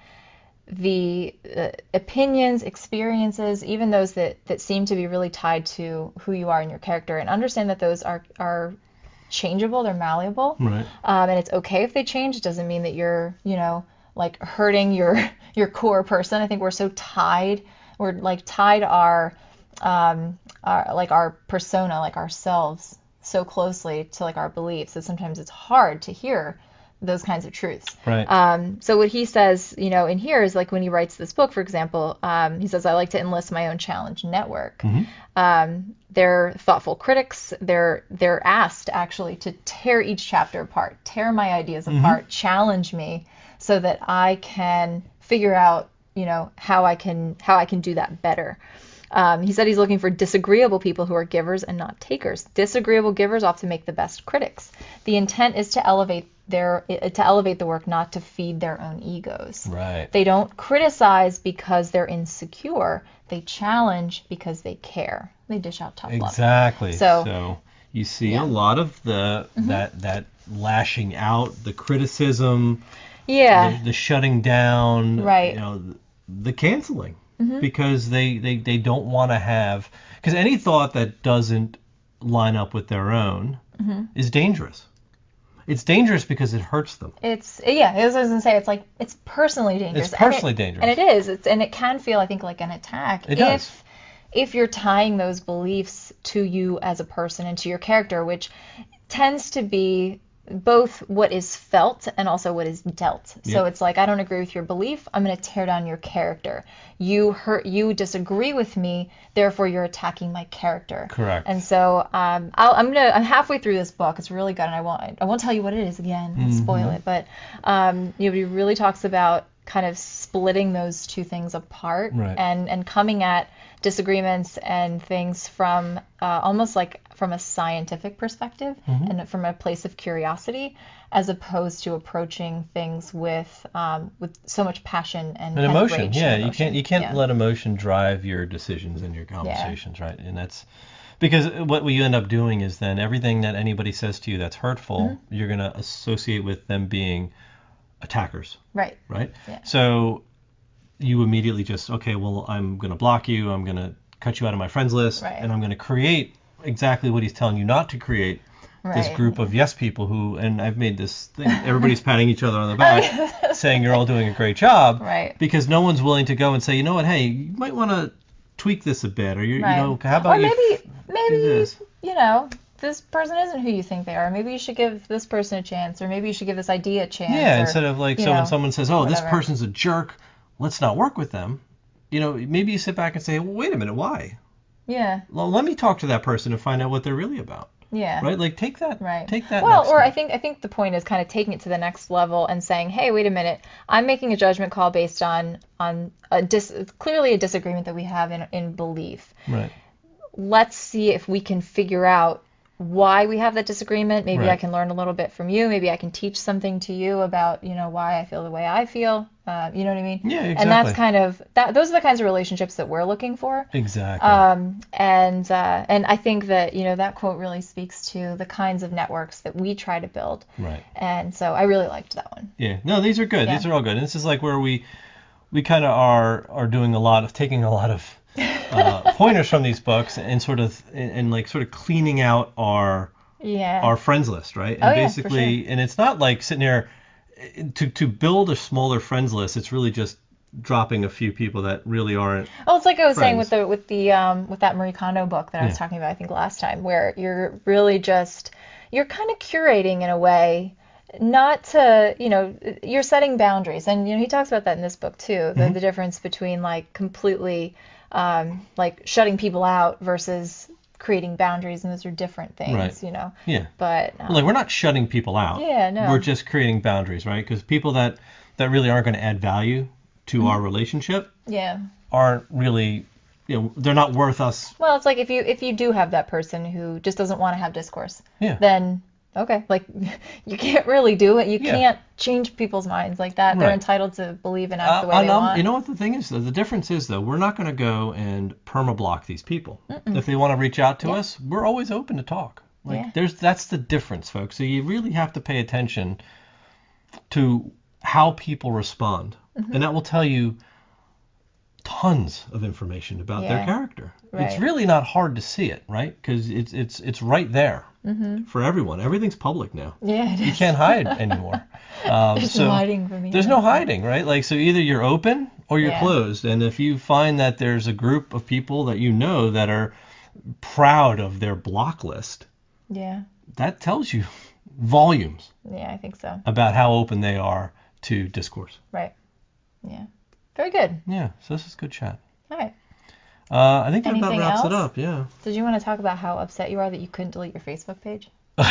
the uh, opinions, experiences, even those that that seem to be really tied to who you are and your character, and understand that those are are changeable, they're malleable, Right. um, and it's okay if they change. It doesn't mean that you're you know like hurting your your core person. I think we're so tied, we're like tied our um our like our persona, like ourselves, so closely to like our beliefs that sometimes it's hard to hear those kinds of truths. Right. Um, so what he says, you know, in here is like when he writes this book, for example, um, he says, I like to enlist my own challenge network. Mm-hmm. Um, they're thoughtful critics. They're they're asked actually to tear each chapter apart, tear my ideas Mm-hmm. apart, challenge me so that I can figure out, you know, how I can how I can do that better. Um, he said he's looking for disagreeable people who are givers and not takers. Disagreeable givers often make the best critics. The intent is to elevate their to elevate the work, not to feed their own egos. Right. They don't criticize because they're insecure. They challenge because they care. They dish out tough love. Exactly. So- you see yeah. a lot of the that that lashing out, the criticism, Yeah. the, the shutting down, Right. you know, the, the canceling, because they, they, they don't want to have, because any thought that doesn't line up with their own is dangerous. It's dangerous because it hurts them. It's yeah, as I was gonna say, it's like it's personally dangerous. It's personally and it, dangerous. and it is. It's and it can feel, I think, like an attack It if does. if you're tying those beliefs to you as a person and to your character, which tends to be both what is felt and also what is dealt. So Yep. it's like, I don't agree with your belief, I'm going to tear down your character. You hurt, you disagree with me, therefore you're attacking my character. Correct. And so um, I'll, I'm gonna, I'm halfway through this book. It's really good, and I won't, I won't tell you what it is again. I'll spoil Mm-hmm. it, but um, you know, he really talks about kind of splitting those two things apart, Right. and and coming at disagreements and things from uh, almost like from a scientific perspective Mm-hmm. and from a place of curiosity, as opposed to approaching things with um, with so much passion and An kind of emotion, rage yeah. and You can't emotion. you can't Yeah. let emotion drive your decisions and your conversations, right? And that's because what we end up doing is then everything that anybody says to you that's hurtful, Mm-hmm. you're gonna associate with them being attackers, Right. right? Yeah. So you immediately just, okay, well, I'm gonna block you, I'm gonna cut you out of my friends list, Right. and I'm gonna create exactly what he's telling you not to create. This Right. group of yes people who, and I've made this thing, everybody's patting each other on the back, saying you're all doing a great job, Right. because no one's willing to go and say, you know what, hey, you might want to tweak this a bit, or you, Right. you know, how about or maybe you f- maybe do this? you know, this person isn't who you think they are. Maybe you should give this person a chance, or maybe you should give this idea a chance. Yeah, or, instead of like, you so know, when someone says, oh, this whatever. person's a jerk, let's not work with them. You know, maybe you sit back and say, well, wait a minute, why? Yeah. Well, let me talk to that person and find out what they're really about. Yeah. Right? Like take that. Right. Take that. Well, next or step. I think I think the point is kind of taking it to the next level and saying, hey, wait a minute, I'm making a judgment call based on on a dis- clearly a disagreement that we have in in belief. Right. Let's see if we can figure out why we have that disagreement. Maybe I Right. can learn a little bit from you. Maybe I can teach something to you about, you know, why I feel the way I feel. Uh, you know what I mean? Yeah, And that's exactly. kind of that. Those are the kinds of relationships that we're looking for. Exactly. Um, and uh, and I think that, you know, that quote really speaks to the kinds of networks that we try to build. Right. And so I really liked that one. Yeah. No, these are good. Yeah. These are all good. And this is like where we we kind of are are doing a lot of taking a lot of uh, pointers from these books and sort of and, and like sort of cleaning out our Yeah. our friends list, right? And Oh, yeah, for basically, and it's not like sitting here to to build a smaller friends list. It's really just dropping a few people that really aren't. Well, it's like I was saying with friends. the with the um with that Marie Kondo book that I was Yeah. talking about, I think last time, where you're really just you're kind of curating in a way, not to, you know, you're setting boundaries, and you know he talks about that in this book too, the Mhm. the difference between like completely um like shutting people out versus creating boundaries, and those are different things, Right. you know. Yeah. But um, Well, like we're not shutting people out. Yeah, no. We're just creating boundaries, right? Because people that that really aren't going to add value to Mm-hmm. our relationship yeah. aren't really, you know, they're not worth us. Well, it's like if you if you do have that person who just doesn't want to have discourse, Yeah. then okay, like you can't really do it. You Yeah. can't change people's minds like that. They're Right. entitled to believe and act Uh, the way and they um, want. you know what the thing is though? The difference is though, we're not going to go and perma-block these people. If they want to reach out to Yeah. us, we're always open to talk. Like Yeah. there's that's the difference, folks. So you really have to pay attention to how people respond, Mm-hmm. and that will tell you tons of information about their Yeah. character. It's Right. really not hard to see it, right? Because it's it's it's right there Mm-hmm. for everyone. Everything's public now. Yeah, it You is. can't hide anymore. Um, There's so no hiding from me. there's no hiding, right? Like so either you're open or you're Yeah. closed. And if you find that there's a group of people that you know that are proud of their block list, Yeah. that tells you volumes Yeah, I think so. about how open they are to discourse. Right. Yeah. Very good. Yeah, so this is good chat. All right. Uh, I think that about Anything wraps it else? up. Yeah. Did you want to talk about how upset you are that you couldn't delete your Facebook page?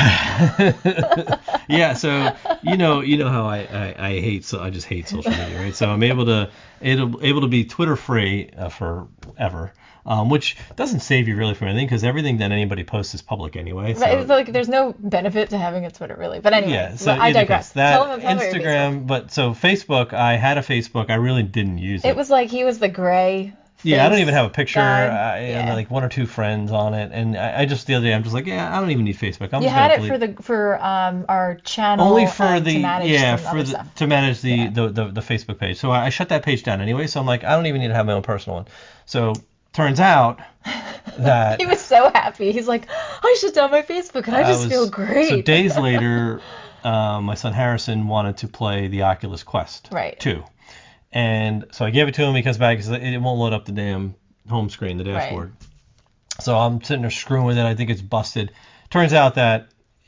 Yeah, so you know, you know how I, I, I hate so I just hate social media, right? So I'm able to able, able to be Twitter free uh, forever, um, which doesn't save you really from anything because everything that anybody posts is public anyway. So Right, it's like there's no benefit to having a Twitter really. But anyway, yeah, so I in any digress. case, that tell them, tell them about your Facebook. Instagram, but so Facebook, I had a Facebook, I really didn't use it. It was like he was the gray. Yeah, I don't face even have a picture. guy. I, and Yeah. like one or two friends on it, and I, I just the other day I'm just like, yeah, I don't even need Facebook. I'm You just had gonna it for delete- the for um our channel only for and the to manage yeah some for other the stuff. to manage the, Yeah. the, the the Facebook page. So I, I shut that page down anyway. So I'm like, I don't even need to have my own personal one. So turns out that He was so happy. He's like, I shut down my Facebook and I just was, feel great. So days later, um, my son Harrison wanted to play the Oculus Quest Right. two, and so I gave it to him. He comes back, because it won't load up the damn home screen, the dashboard. So I'm sitting there screwing with it. I think it's busted. Turns out that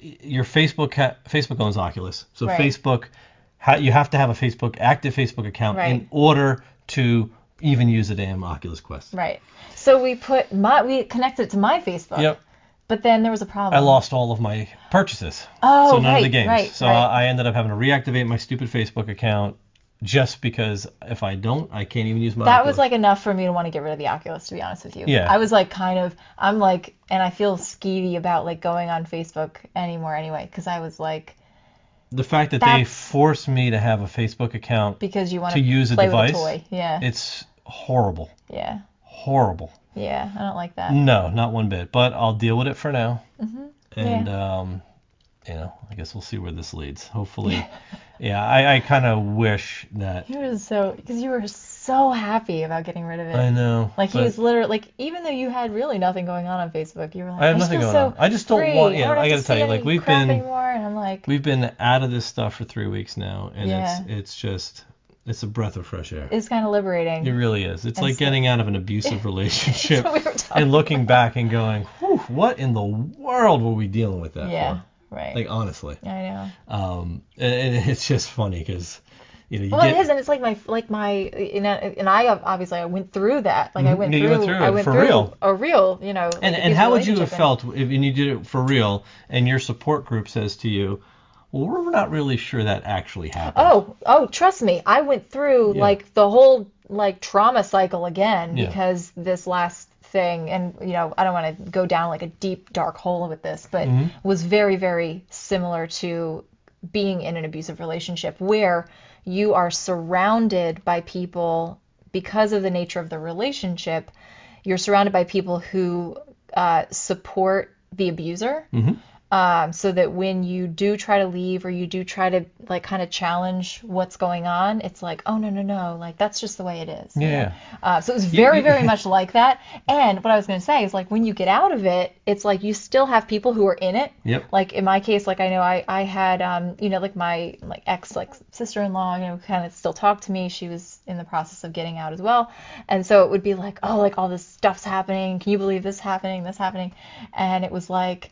your Facebook ha- Facebook owns Oculus, so Right. Facebook ha- you have to have a Facebook active Facebook account Right. in order to even use a damn Oculus Quest. Right. So we put my we connected it to my Facebook. Yep. But then there was a problem. I lost all of my purchases. Oh, so none right, of the games. right, so right. I ended up having to reactivate my stupid Facebook account just because if I don't, I can't even use my That Oculus. was like enough for me to want to get rid of the Oculus, to be honest with you. Yeah. I was like kind of, I'm like, and I feel skeevy about like going on Facebook anymore anyway, because I was like, the fact that they That's- forced me to have a Facebook account because you want to use a play device, with a toy. Yeah. it's horrible. Yeah. Horrible. Yeah. I don't like that. No, not one bit. But I'll deal with it for now. Mm-hmm. And, um, you know, I guess we'll see where this leads. Hopefully. yeah, I, I kind of wish that. You were so, because you were so happy about getting rid of it. I know. Like he but was literally like, even though you had really nothing going on on Facebook, you were like, I have just nothing feel going so on. I just don't free. want. Yeah, don't I have got to see tell you, any like we've crap been anymore. And I'm like, we've been out of this stuff for three weeks now, and Yeah. it's it's just it's a breath of fresh air. it's kind of liberating. It really is. It's And like so- getting out of an abusive relationship That's what we were talking and looking back and going, Whew, what in the world were we dealing with that Yeah. for? Right. Like honestly, I know. um, and, and it's just funny because you know you Well, get it is, and it's like my like my and I, and I obviously I went through that. Like I Mhm. went Yeah, you through, went through I it went for through real. a real, you know. Like and and abusive how would you have relationship, felt if and you did it for real and your support group says to you, well, we're not really sure that actually happened. Oh, oh, trust me, I went through Yeah. like the whole like trauma cycle again Yeah. because this last thing, and you know, I don't want to go down like a deep dark hole with this, but Mhm. was very very similar to being in an abusive relationship where you are surrounded by people because of the nature of the relationship. You're surrounded by people who uh, support the abuser. Mhm. Um, so that when you do try to leave or you do try to like kind of challenge what's going on, it's like, oh no no no, like that's just the way it is. you Yeah. know? Uh, so it was very you- very much like that. And what I was going to say is like when you get out of it, it's like you still have people who are in it. Yep. Like in my case, like I know I I had um you know like my like ex like sister-in-law, you know, kind of still talked to me. She was in the process of getting out as well, and so it would be like, oh, like all this stuff's happening. Can you believe this happening? This happening? And it was like,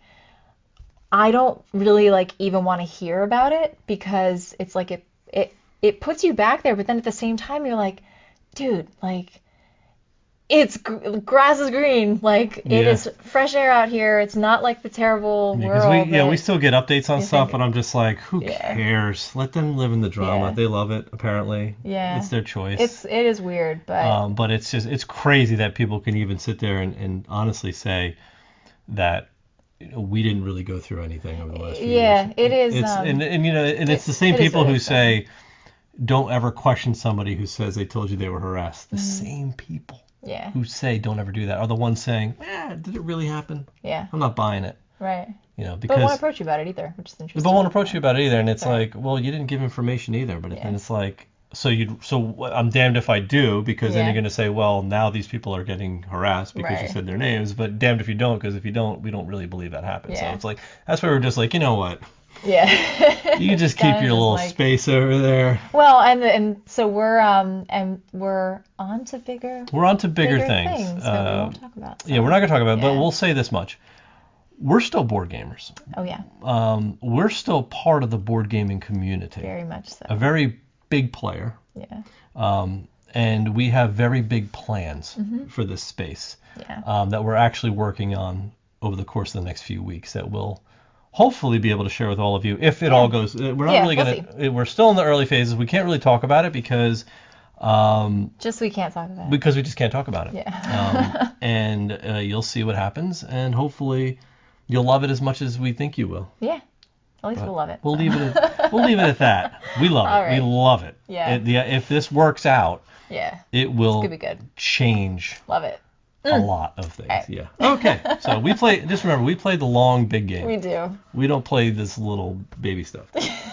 I don't really like even want to hear about it because it's like it it it puts you back there, but then at the same time you're like, dude, like it's gr- grass is green, like it Yeah. is fresh air out here. It's not like the terrible Because world. we yeah that- we still get updates on you stuff, think- but I'm just like, who Yeah. cares? Let them live in the drama. Yeah. They love it apparently. Yeah. It's their choice. It's it is weird, but Um, but it's just it's crazy that people can even sit there and, and honestly say that you know, we didn't really go through anything over the last few Yeah, years. it is, It's um, and, and you know and it's it- the same it is people what it who is, say don't ever question somebody who says they told you they were harassed. The Mm-hmm. same people yeah, who say don't ever do that are the ones saying, eh, did it really happen? yeah, I'm not buying it. right. You know But won't because approach you about it either, which is interesting. but won't approach you about it either, and it's Right. like, well, you didn't give information either. But Yeah. then it's like, so you, so I'm damned if I do, because then Yeah. you're going to say, well, now these people are getting harassed because you Right. said their names. But damned if you don't, because if you don't, we don't really believe that happened. So Yeah. it's like that's where we're just like, you know what, Yeah. you can just It's kinda keep your just little like- space over there. Well, and and so we're um and we're on to bigger We're on to bigger, bigger things. things that we Uh, won't talk about. yeah, so- we're not going to talk about it, but yeah. we'll say this much: we're still board gamers. Oh yeah, Um, we're still part of the board gaming community. very much so. A very big player. Yeah. Um, and we have very big plans Mm-hmm. for this space Yeah. um, that we're actually working on over the course of the next few weeks that we'll hopefully be able to share with all of you if it all goes. uh, We're not Yeah, really we'll gonna. uh, We're still in the early phases. We can't really talk about it because um, Just we can't talk about it. because we just can't talk about it. Yeah. Um, and uh, you'll see what happens, and hopefully you'll love it as much as we think you will. Yeah. At least we'll love it. We'll leave it. At, we'll leave it at that. We love All it. We right. love it. Yeah. It- the, if this works out, Yeah. it will Could be good. change Love it. a lot of things. Right. Yeah. Okay. So we play. Just remember, we play the long, big game. We do. We don't play this little baby stuff.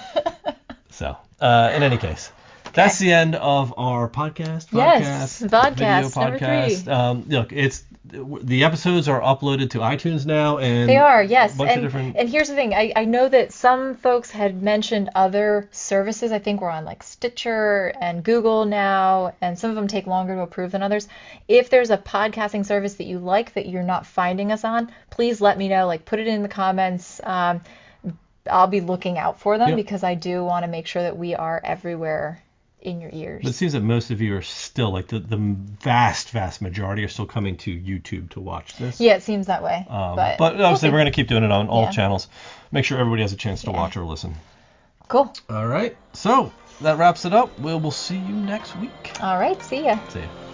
So, uh, in any case, that's the end of our podcast. Yes, Podcast. podcast, Video number podcast. three. Um, look, it's the episodes are uploaded to iTunes now, and They are, yes. a bunch And, of different. and here's the thing. I, I know that some folks had mentioned other services. I think we're on like Stitcher and Google now, and some of them take longer to approve than others. If there's a podcasting service that you like that you're not finding us on, please let me know. Like put it in the comments. Um, I'll be looking out for them Yep. because I do want to make sure that we are everywhere in your ears. But it seems that most of you are still, like the, the vast, vast majority are still coming to YouTube to watch this. Yeah, it seems that way. Um, but but obviously, we'll we're going to keep doing it on all Yeah. channels. Make sure everybody has a chance to Yeah. watch or listen. Cool. All right. So that wraps it up. We will see you next week. All right. See ya. See ya.